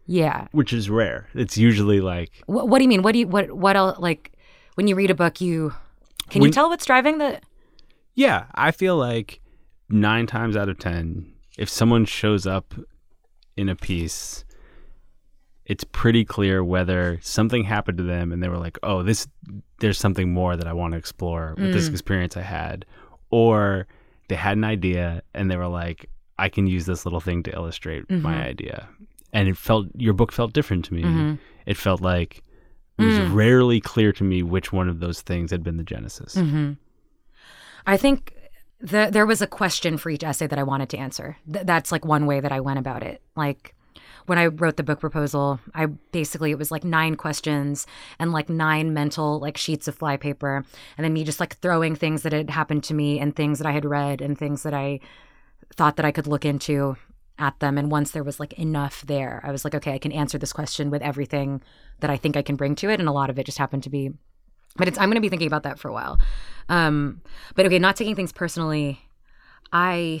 Yeah. which is rare. It's usually like What do you mean? What else, like when you read a book, can you tell what's driving the? yeah. I feel like 9 times out of 10, if someone shows up in a piece, it's pretty clear whether something happened to them and they were like, oh, there's something more that I want to explore with this experience I had, or they had an idea and they were like, I can use this little thing to illustrate my idea. And your book felt different to me. It felt like it was rarely clear to me which one of those things had been the genesis. I think there was a question for each essay that I wanted to answer. That's like one way that I went about it. Like when I wrote the book proposal, it was like 9 questions and like 9 mental like sheets of flypaper, and then me just like throwing things that had happened to me and things that I had read and things that I thought that I could look into at them. And once there was like enough there, I was like, okay, I can answer this question with everything that I think I can bring to it. And a lot of it just happened to be, but I'm going to be thinking about that for a while. But okay, not taking things personally, I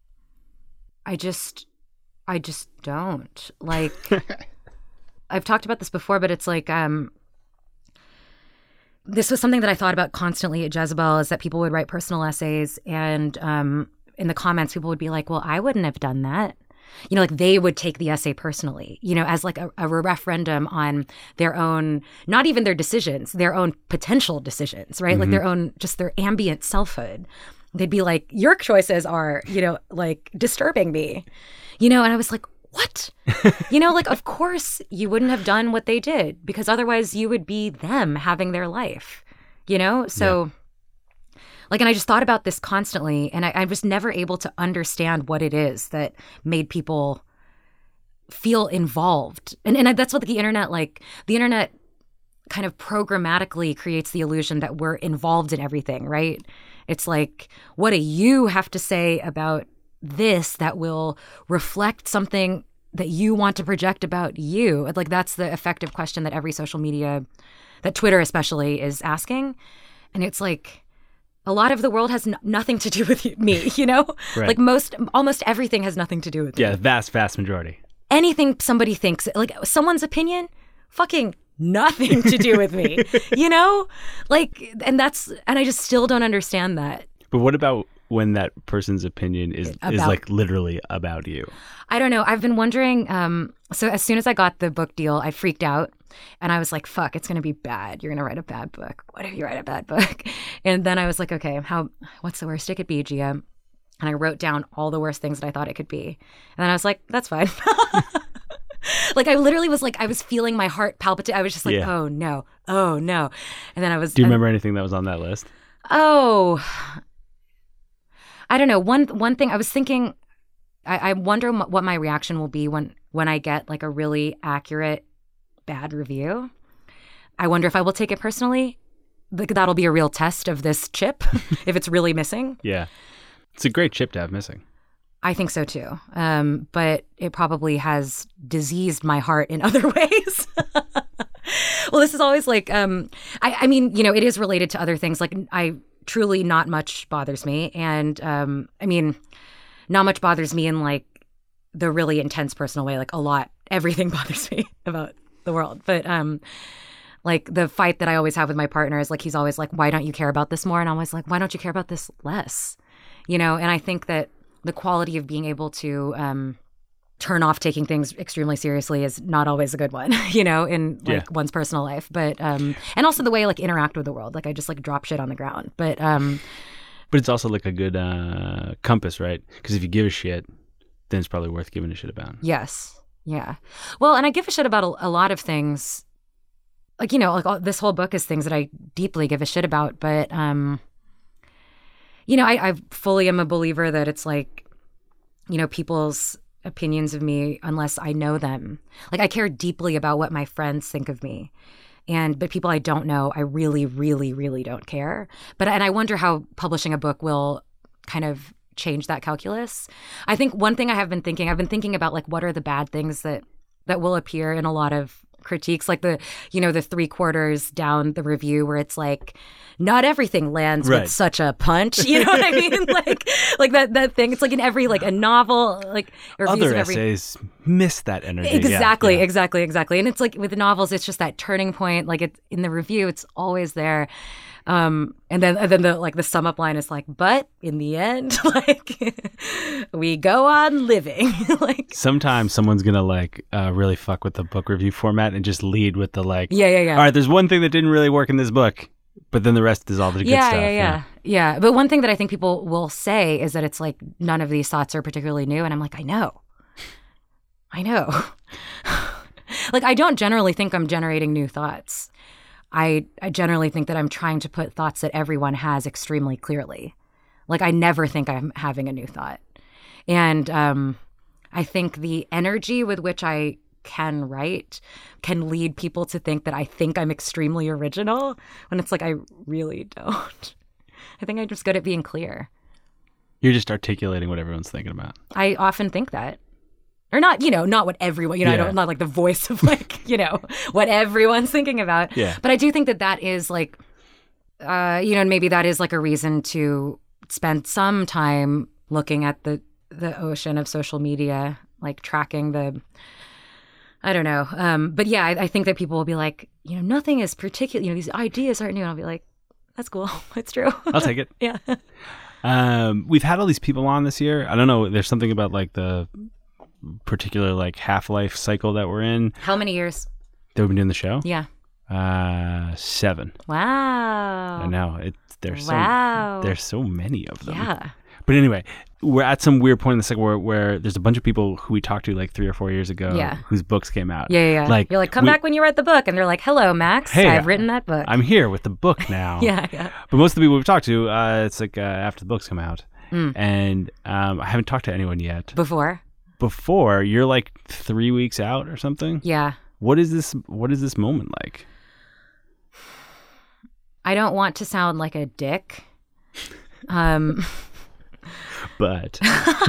just don't like. I've talked about this before, but it's like this was something that I thought about constantly at Jezebel, is that people would write personal essays, and in the comments, people would be like, well, I wouldn't have done that. You know, like they would take the essay personally, you know, as like a referendum on their own, not even their decisions, their own potential decisions, right? Like their own, just their ambient selfhood. They'd be like, your choices are, you know, like disturbing me, you know? And I was like, what? You know, like, of course you wouldn't have done what they did, because otherwise you would be them having their life, you know? So like, and I just thought about this constantly, and I was never able to understand what it is that made people feel involved. And that's what the internet kind of programmatically creates the illusion that we're involved in everything, right? It's like, what do you have to say about this that will reflect something that you want to project about you? Like, that's the effective question that every social media, that Twitter especially, is asking. And it's like, a lot of the world has nothing to do with me, you know? Right. Like almost everything has nothing to do with me. Yeah, vast majority. Anything somebody thinks, like someone's opinion, fucking nothing to do with me, you know? Like, and I just still don't understand that. But what about when that person's opinion is like literally about you? I don't know. I've been wondering. So as soon as I got the book deal, I freaked out. And I was like, fuck, it's going to be bad. You're going to write a bad book. What if you write a bad book? And then I was like, okay, what's the worst it could be, Gia? And I wrote down all the worst things that I thought it could be. And then I was like, that's fine. Like, I literally was like, I was feeling my heart palpitate. I was just like, oh no. And then I was. Do you remember anything that was on that list? Oh, I don't know. One thing I was thinking, I wonder what my reaction will be when I get like a really accurate bad review. I wonder if I will take it personally. Like, that'll be a real test of this chip, if it's really missing. Yeah. It's a great chip to have missing. I think so too. But it probably has diseased my heart in other ways. Well, this is always like, I mean, you know, it is related to other things. Like, truly not much bothers me. And I mean, not much bothers me in like the really intense personal way. Like, everything bothers me about the world. But like the fight that I always have with my partner is like, he's always like, why don't you care about this more? And I'm always like, why don't you care about this less? You know, and I think that the quality of being able to turn off taking things extremely seriously is not always a good one, you know, in like one's personal life. But and also the way I like interact with the world. Like, I just like drop shit on the ground. But it's also like a good compass, right? Because if you give a shit, then it's probably worth giving a shit about. Yes. Yeah. Well, and I give a shit about a lot of things. Like, you know, like this whole book is things that I deeply give a shit about. But, you know, I fully am a believer that it's like, you know, people's opinions of me, unless I know them. Like, I care deeply about what my friends think of me. But people I don't know, I really, really, really don't care. And I wonder how publishing a book will kind of change that calculus. I think one thing I've been thinking about like, what are the bad things that will appear in a lot of critiques, like the 3/4 down the review where it's like, not everything lands Right. with such a punch. You know what I mean? like that thing. It's like in every like a novel, like reviews Other of every essays miss that energy. exactly, Yeah. exactly. And it's like with the novels, it's just that turning point. Like it's in the review, it's always there. And then the sum up line is like, but in the end, like we go on living. Like Sometimes someone's gonna like really fuck with the book review format and just lead with the like, yeah. all right, there's one thing that didn't really work in this book, but then the rest is all the good stuff. Yeah. But one thing that I think people will say is that it's like none of these thoughts are particularly new, and I'm like, I know. Like I don't generally think I'm generating new thoughts. I generally think that I'm trying to put thoughts that everyone has extremely clearly. Like I never think I'm having a new thought. And I think the energy with which I can write can lead people to think that I think I'm extremely original when it's like I really don't. I think I'm just good at being clear. You're just articulating what everyone's thinking about. I often think that. Or not, not what everyone, Yeah. I'm not like the voice of like, what everyone's thinking about. Yeah. But I do think that is like, and maybe that is like a reason to spend some time looking at the ocean of social media, like tracking I don't know. But yeah, I think that people will be like, nothing is particular, these ideas aren't new. And I'll be like, that's cool. It's true. I'll take it. Yeah. We've had all these people on this year. I don't know. There's something about like the particular like half-life cycle that we're in. How many years? That we've been doing the show? Yeah. 7. Wow. I know. There's so many of them. Yeah. But anyway, we're at some weird point in the cycle where there's a bunch of people who we talked to like 3 or 4 years ago whose books came out. Yeah. Like, you're like, come back when you read the book. And they're like, hello, Max. Hey, I've written that book. I'm here with the book now. Yeah. But most of the people we've talked to, it's like after the books come out. And I haven't talked to anyone yet. Before, you're like 3 weeks out or something? Yeah. What is this moment like? I don't want to sound like a dick. But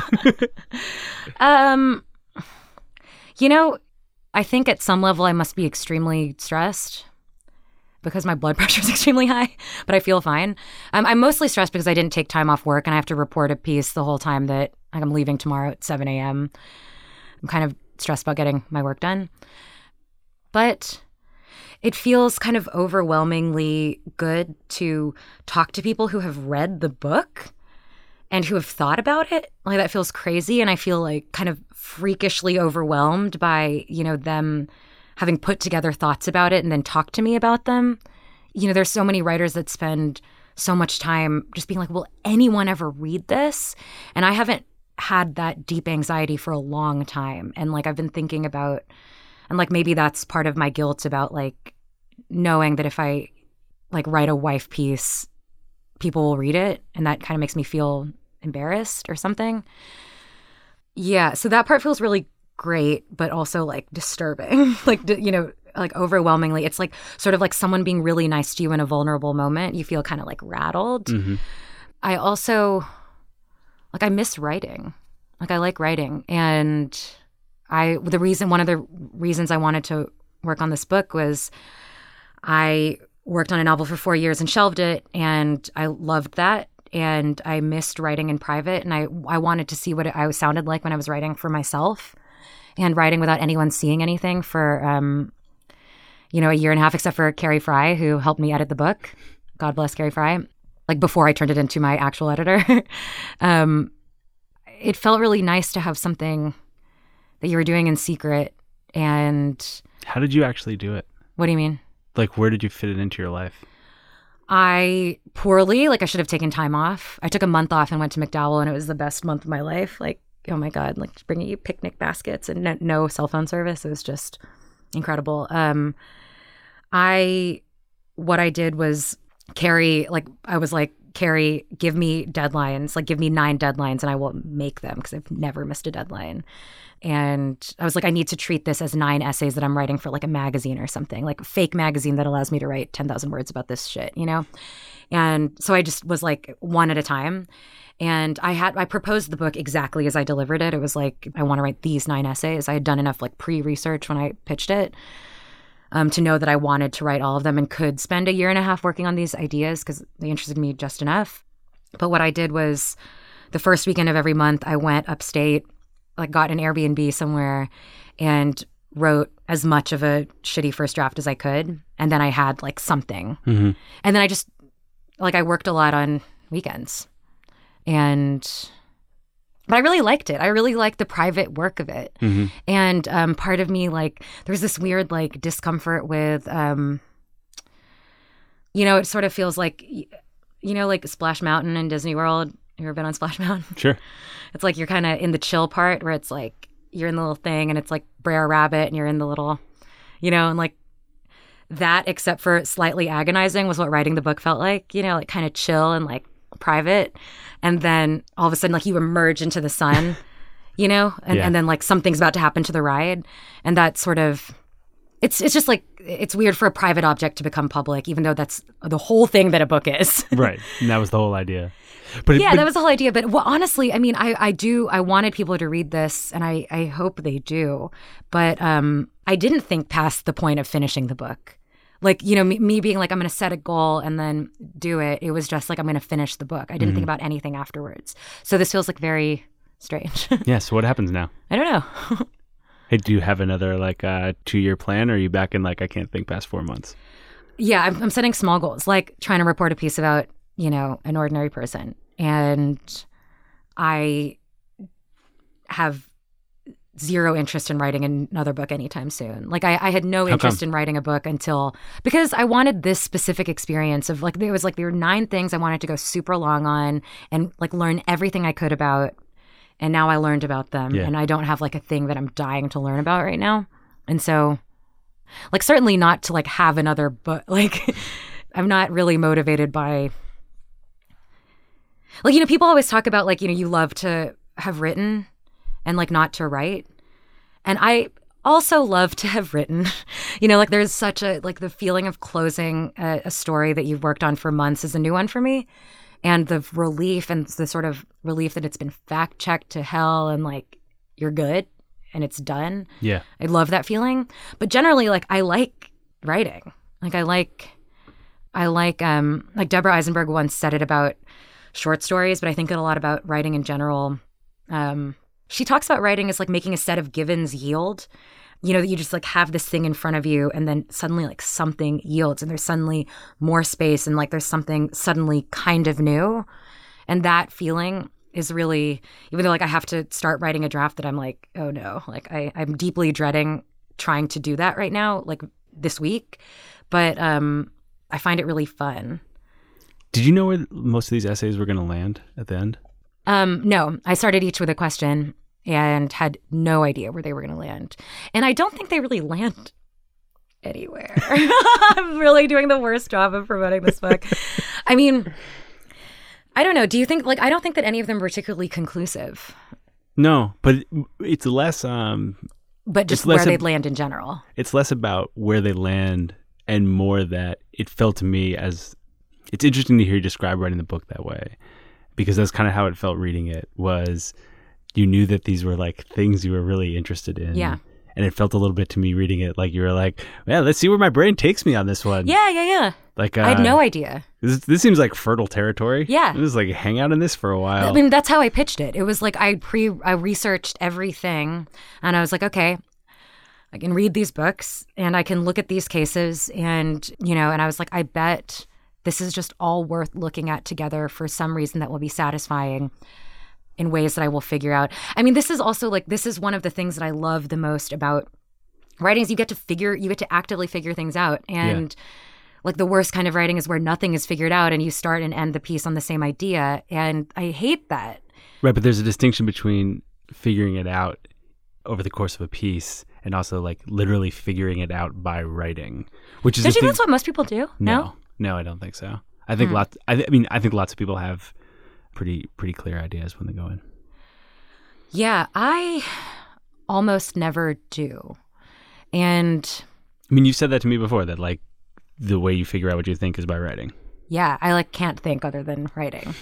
I think at some level I must be extremely stressed because my blood pressure is extremely high, but I feel fine. I'm mostly stressed because I didn't take time off work and I have to report a piece the whole time that I'm leaving tomorrow at 7 a.m. I'm kind of stressed about getting my work done. But it feels kind of overwhelmingly good to talk to people who have read the book and who have thought about it. Like that feels crazy. And I feel like kind of freakishly overwhelmed by, them having put together thoughts about it and then talk to me about them. There's so many writers that spend so much time just being like, will anyone ever read this? And I haven't had that deep anxiety for a long time. And like, I've been thinking about, and like, maybe that's part of my guilt about like knowing that if I like write a wife piece, people will read it. And that kind of makes me feel embarrassed or something. Yeah. So that part feels really great, but also like disturbing, like, like overwhelmingly. It's like sort of like someone being really nice to you in a vulnerable moment. You feel kind of like rattled. Mm-hmm. I also, like, I miss writing. Like, I like writing. And one of the reasons I wanted to work on this book was I worked on a novel for 4 years and shelved it. And I loved that. And I missed writing in private. And I wanted to see what I sounded like when I was writing for myself and writing without anyone seeing anything for, a year and a half, except for Carrie Fry, who helped me edit the book. God bless Carrie Fry. Like before I turned it into my actual editor. It felt really nice to have something that you were doing in secret. And how did you actually do it? What do you mean? Like, where did you fit it into your life? I should have taken time off. I took a month off and went to McDowell, and it was the best month of my life. Like, oh my God, like bringing you picnic baskets and no cell phone service. It was just incredible. What I did was Carrie, give me deadlines, like give me 9 deadlines and I will make them because I've never missed a deadline. And I was like, I need to treat this as 9 essays that I'm writing for like a magazine or something, like a fake magazine that allows me to write 10,000 words about this shit, And so I just was like one at a time. And I proposed the book exactly as I delivered it. It was like, I want to write these 9 essays. I had done enough like pre-research when I pitched it. to know that I wanted to write all of them and could spend a year and a half working on these ideas because they interested me just enough. But what I did was the first weekend of every month, I went upstate, like got an Airbnb somewhere and wrote as much of a shitty first draft as I could. And then I had like something. Mm-hmm. And then I just, like I worked a lot on weekends. But I really liked it. I really liked the private work of it. Mm-hmm. And part of me, like, there was this weird, like, discomfort with, it sort of feels like, like Splash Mountain in Disney World. You ever been on Splash Mountain? Sure. It's like you're kind of in the chill part where it's like you're in the little thing and it's like Brer Rabbit and you're in the little, and like that, except for slightly agonizing, was what writing the book felt like, like kind of chill and like private. And then all of a sudden, like you emerge into the sun, and then like something's about to happen to the ride. And that sort of, it's just like, it's weird for a private object to become public, even though that's the whole thing that a book is. Right. And that was the whole idea. But that was the whole idea. But honestly, I mean, I wanted people to read this and I hope they do. But I didn't think past the point of finishing the book. Like, me being like, I'm going to set a goal and then do it. It was just like, I'm going to finish the book. I didn't think about anything afterwards. So this feels like very strange. Yeah. So what happens now? I don't know. Hey, do you have another like 2-year plan, or are you back in like, I can't think past 4 months? Yeah, I'm setting small goals, like trying to report a piece about, an ordinary person. And I have zero interest in writing another book anytime soon. Like I had no interest in writing a book because I wanted this specific experience of like, there were 9 things I wanted to go super long on and like learn everything I could about. And now I learned about them and I don't have like a thing that I'm dying to learn about right now. And so like, certainly not to like have another book. Like I'm not really motivated by like, people always talk about like, you love to have written and like not to write. And I also love to have written, like there's such a, like the feeling of closing a story that you've worked on for months is a new one for me. And the relief and the sort of relief that it's been fact checked to hell and like, you're good and it's done. Yeah. I love that feeling. But generally, like I like writing. Like I like Deborah Eisenberg once said it about short stories, but I think it a lot about writing in general. She talks about writing as like making a set of givens yield, that you just like have this thing in front of you and then suddenly like something yields and there's suddenly more space and like there's something suddenly kind of new. And that feeling is really, even though like I have to start writing a draft that I'm like, oh no, like I'm deeply dreading trying to do that right now, like this week. But I find it really fun. Did you know where most of these essays were going to land at the end? No, I started each with a question and had no idea where they were going to land. And I don't think they really land anywhere. I'm really doing the worst job of promoting this book. I mean, I don't know. Do you think, like, I don't think that any of them are particularly conclusive. No, but it's less... but just where they'd land in general. It's less about where they land and more that it felt to me as... It's interesting to hear you describe writing the book that way, because that's kind of how it felt reading it, was you knew that these were like things you were really interested in. Yeah. And it felt a little bit to me reading it like you were like, well, let's see where my brain takes me on this one. Yeah. Like I had no idea. This seems like fertile territory. Yeah. This is like hang out in this for a while. I mean, that's how I pitched it. It was like I researched everything and I was like, okay, I can read these books and I can look at these cases and, and I was like, I bet this is just all worth looking at together for some reason that will be satisfying in ways that I will figure out. I mean, this is also like, this is one of the things that I love the most about writing is you get to actively figure things out. And like the worst kind of writing is where nothing is figured out and you start and end the piece on the same idea. And I hate that. Right. But there's a distinction between figuring it out over the course of a piece and also like literally figuring it out by writing, which is... Don't you think that's what most people do? No, I don't think so. I think I think lots of people have pretty clear ideas when they go in. Yeah, I almost never do. And I mean, you said that to me before, that like the way you figure out what you think is by writing. Yeah, I like can't think other than writing.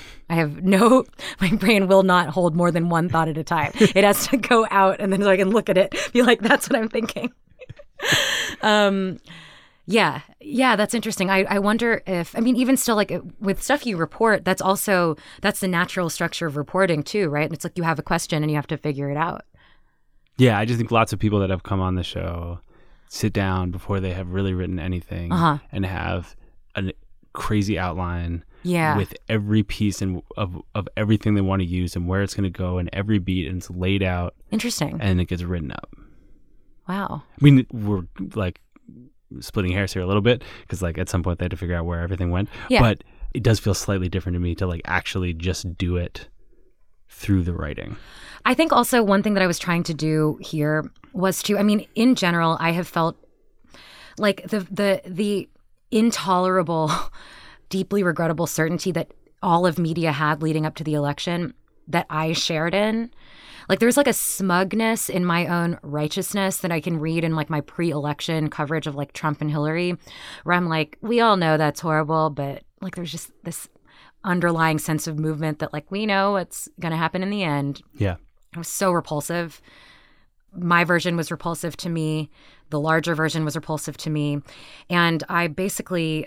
My brain will not hold more than one thought at a time. It has to go out and then so I can look at it, be like, that's what I'm thinking. Yeah, that's interesting. I wonder if, I mean, even still, like with stuff you report, that's the natural structure of reporting too, right? It's like you have a question and you have to figure it out. Yeah, I just think lots of people that have come on the show sit down before they have really written anything and have a crazy outline with every piece of everything they want to use and where it's going to go and every beat, and it's laid out. Interesting. And it gets written up. Wow. I mean, we're like splitting hairs here a little bit because like at some point they had to figure out where everything went. Yeah. But it does feel slightly different to me to like actually just do it through the writing. I think also one thing that I was trying to do here was to, I mean, in general, I have felt like the intolerable, deeply regrettable certainty that all of media had leading up to the election that I shared in. Like there's like a smugness in my own righteousness that I can read in like my pre-election coverage of like Trump and Hillary, where I'm like, we all know that's horrible, but like there's just this underlying sense of movement that like we know what's going to happen in the end. Yeah. It was so repulsive. My version was repulsive to me. The larger version was repulsive to me. And I basically,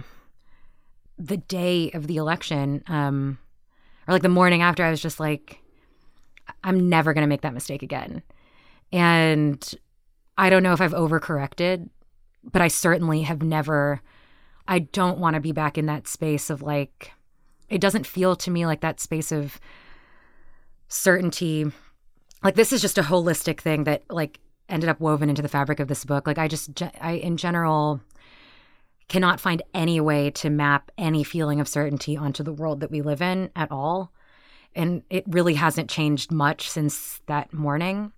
the day of the election, or like the morning after, I was just like, I'm never going to make that mistake again. And I don't know if I've overcorrected, but I certainly have never, I don't want to be back in that space of like, it doesn't feel to me like that space of certainty. Like this is just a holistic thing that like ended up woven into the fabric of this book. Like I in general cannot find any way to map any feeling of certainty onto the world that we live in at all. And it really hasn't changed much since that morning.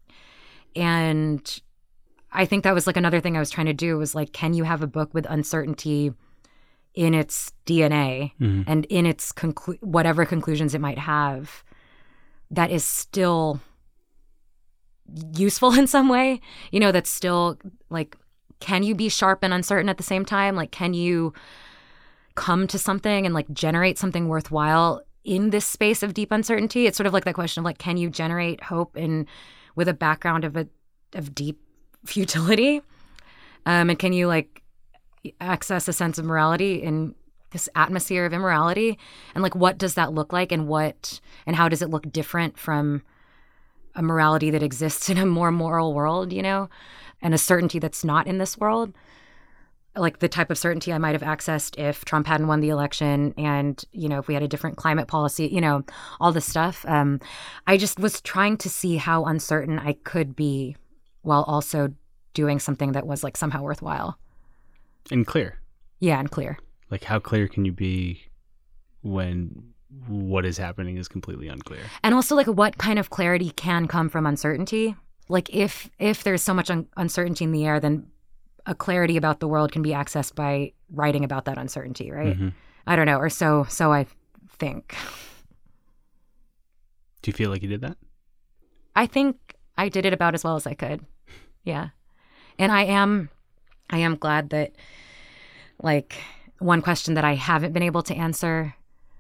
And I think that was like another thing I was trying to do was like, can you have a book with uncertainty in its DNA and in its whatever conclusions it might have that is still useful in some way? You know, that's still like, can you be sharp and uncertain at the same time? Like, can you come to something and like generate something worthwhile in this space of deep uncertainty? It's sort of like that question of like, can you generate hope with a background of deep futility? And can you like access a sense of morality in this atmosphere of immorality? And like, what does that look like? And how does it look different from a morality that exists in a more moral world, you know, and a certainty that's not in this world? Like the type of certainty I might have accessed if Trump hadn't won the election and, you know, if we had a different climate policy, you know, all this stuff. I just was trying to see how uncertain I could be while also doing something that was like somehow worthwhile. And clear. Yeah, and clear. Like how clear can you be when what is happening is completely unclear? And also like what kind of clarity can come from uncertainty? Like if there's so much uncertainty in the air, then a clarity about the world can be accessed by writing about that uncertainty, right? I don't know, or so I think. Do you feel like you did that? I think I did it about as well as I could. Yeah. And I am glad that like one question that I haven't been able to answer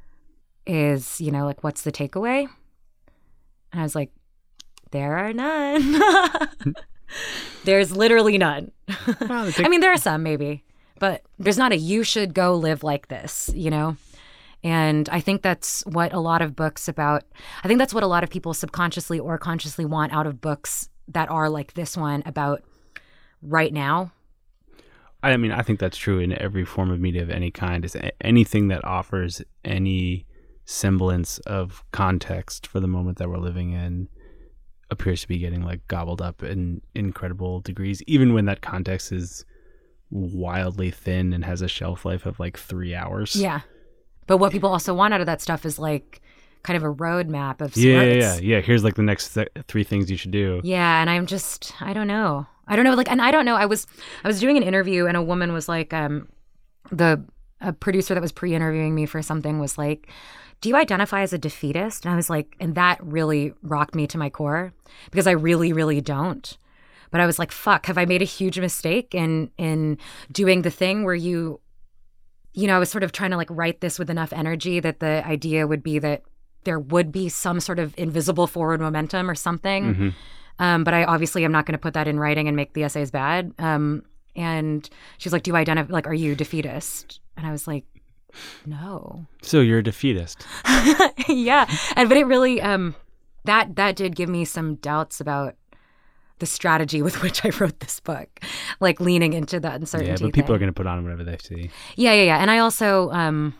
is, you know, like what's the takeaway? And I was like, there are none. There's literally none. Well, I mean, there are some maybe, but there's not a you should go live like this, you know? And I think that's what a lot of books about, I think that's what a lot of people subconsciously or consciously want out of books that are like this one about right now. I mean, I think that's true in every form of media of any kind. Is anything that offers any semblance of context for the moment that we're living in appears to be getting like gobbled up in incredible degrees, even when that context is wildly thin and has a shelf life of like 3 hours. Yeah. But what people also want out of that stuff is like kind of a roadmap of sorts. Yeah. Here's like the next 3 things you should do. Yeah. And I'm just, I don't know. Like, and I don't know. I was doing an interview and a woman was like, a producer that was pre-interviewing me for something was like, do you identify as a defeatist? And I was like, and that really rocked me to my core because I really, really don't. But I was like, fuck, have I made a huge mistake in doing the thing where you know, I was sort of trying to like write this with enough energy that the idea would be that there would be some sort of invisible forward momentum or something. But I obviously am not going to put that in writing and make the essays bad. And she's like, do you identify, like, are you defeatist? And I was like, no. So you're a defeatist. Yeah. But it really, that did give me some doubts about the strategy with which I wrote this book, like leaning into that uncertainty. Yeah, but people are going to put on whatever they see. Yeah. And I also,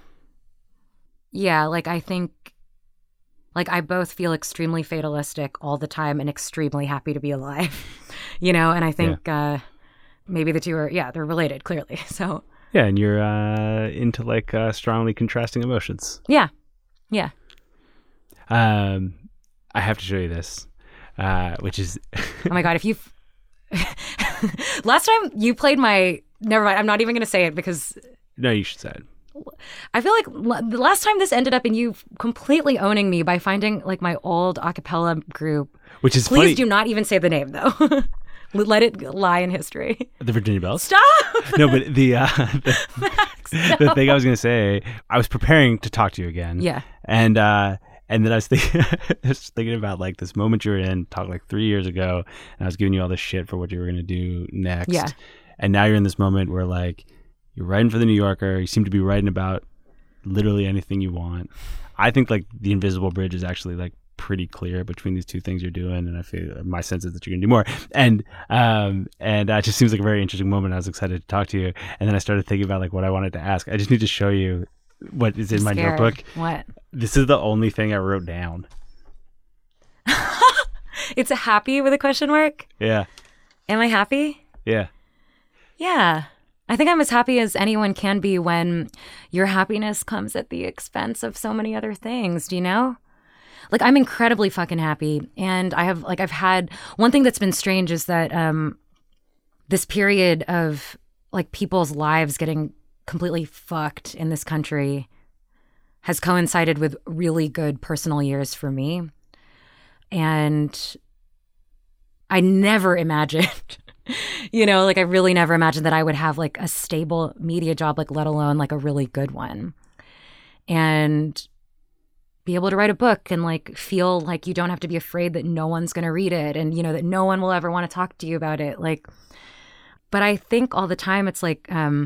like, I think, like, I both feel extremely fatalistic all the time and extremely happy to be alive, and I think maybe the two are, they're related, clearly. So. Yeah, and you're into, like, strongly contrasting emotions. Yeah. I have to show you this, which is... Oh my God, if you... Last time you played my... Never mind, I'm not even going to say it because... No, you should say it. I feel like the last time this ended up in you completely owning me by finding, like, my old a cappella group. Which is Please funny. do not even say the name, though. Let it lie in history. The Virginia Bells? Stop! No, but the Max, no. the thing I was going to say, I was preparing to talk to you again. Yeah. And then I was thinking about, like, this moment you were in, talked like 3 years ago, and I was giving you all this shit for what you were going to do next. Yeah. And now you're in this moment where, like, you're writing for The New Yorker. You seem to be writing about literally anything you want. I think, like, The Invisible Bridge is actually, like, pretty clear between these two things you're doing, and I feel my sense is that you're gonna do more. And it just seems like a very interesting moment. I was excited to talk to you, and then I started thinking about, like, what I wanted to ask. I just need to show you what is in my notebook. What? This is the only thing I wrote down. It's a happy with a question mark? Yeah. Am I happy? Yeah. Yeah. I think I'm as happy as anyone can be when your happiness comes at the expense of so many other things, do you know? Like, I'm incredibly fucking happy. And I've had, one thing that's been strange is that this period of, like, people's lives getting completely fucked in this country has coincided with really good personal years for me. And I never imagined, like, I really never imagined that I would have, like, a stable media job, like, let alone, like, a really good one. And be able to write a book and, like, feel like you don't have to be afraid that no one's going to read it and, that no one will ever want to talk to you about it. Like, but I think all the time it's like,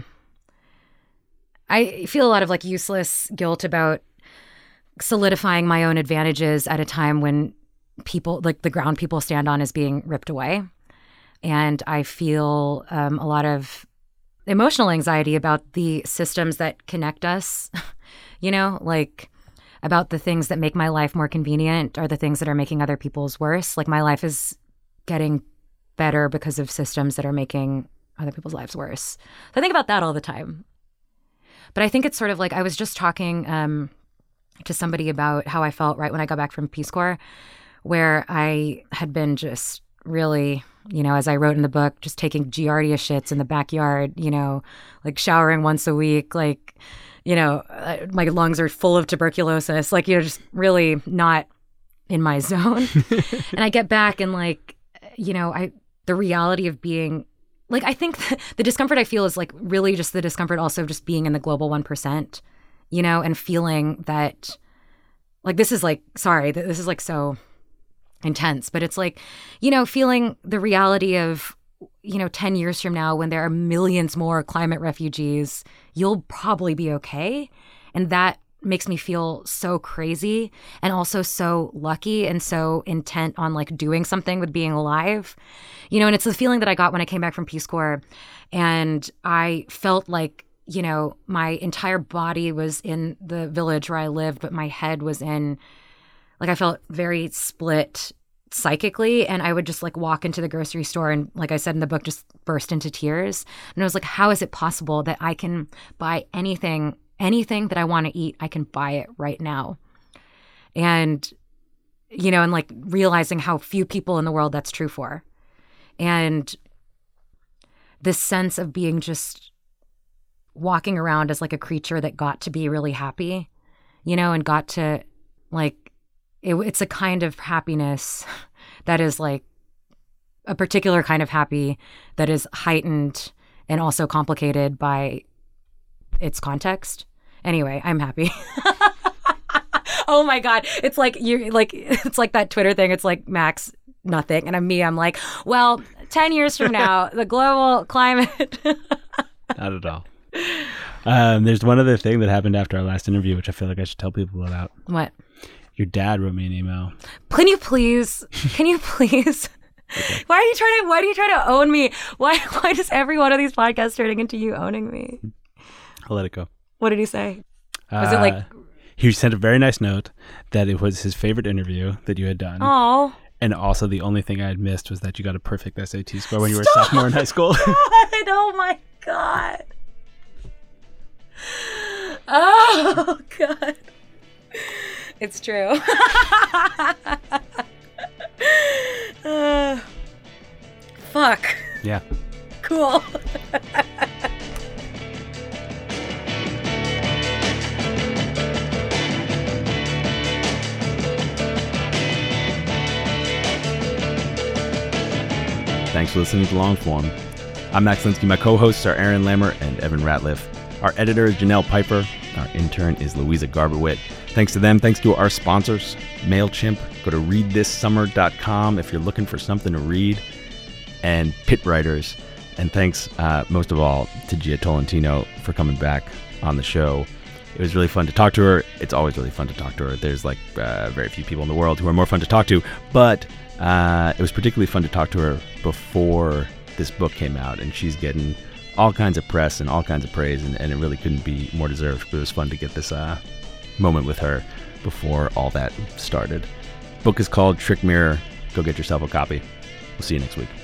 I feel a lot of, like, useless guilt about solidifying my own advantages at a time when people, like, the ground people stand on is being ripped away. And I feel a lot of emotional anxiety about the systems that connect us, like, about the things that make my life more convenient are the things that are making other people's worse. Like, my life is getting better because of systems that are making other people's lives worse. So I think about that all the time. But I think it's sort of like, I was just talking to somebody about how I felt right when I got back from Peace Corps, where I had been just really, as I wrote in the book, just taking Giardia shits in the backyard, like showering once a week, like, my lungs are full of tuberculosis, like, just really not in my zone. And I get back and, like, the reality of being, like, I think the discomfort I feel is, like, really just the discomfort also of just being in the global 1%, and feeling that, like, this is, like, sorry, this is, like, so intense, but it's like, feeling the reality of, 10 years from now, when there are millions more climate refugees, you'll probably be okay. And that makes me feel so crazy and also so lucky and so intent on, like, doing something with being alive, and it's the feeling that I got when I came back from Peace Corps. And I felt like, my entire body was in the village where I lived, but my head was in, like, I felt very split psychically, and I would just, like, walk into the grocery store and, like I said in the book, just burst into tears. And I was like, how is it possible that I can buy anything that I want to eat, I can buy it right now? And, and, like, realizing how few people in the world that's true for. And this sense of being just walking around as, like, a creature that got to be really happy, and got to, like, it's a kind of happiness that is, like, a particular kind of happy that is heightened and also complicated by its context. Anyway, I'm happy. Oh my God. It's like it's like that Twitter thing. It's like, Max, nothing. And I'm like, well, 10 years from now, the global climate. Not at all. There's one other thing that happened after our last interview, which I feel like I should tell people about. What? Your dad wrote me an email. Can you please? Okay. Why are you trying to own me? Why does every one of these podcasts turning into you owning me? I'll let it go. What did he say? Was it like... He sent a very nice note that it was his favorite interview that you had done. Oh. And also the only thing I had missed was that you got a perfect SAT score when you were a sophomore in high school. God, oh my God. Oh God. It's true. Fuck. Yeah. Cool. Thanks for listening to Longform. I'm Max Linsky. My co-hosts are Aaron Lammer and Evan Ratliff. Our editor is Janelle Piper. Our intern is Louisa Garberwit. Thanks to them. Thanks to our sponsors, MailChimp. Go to readthissummer.com if you're looking for something to read. And Pit Writers. And thanks most of all to Gia Tolentino for coming back on the show. It was really fun to talk to her. It's always really fun to talk to her. There's like very few people in the world who are more fun to talk to. But it was particularly fun to talk to her before this book came out. And she's getting all kinds of press and all kinds of praise. And it really couldn't be more deserved. But it was fun to get this moment with her before all that started. Book is called Trick Mirror. Go get yourself a copy. We'll see you next week.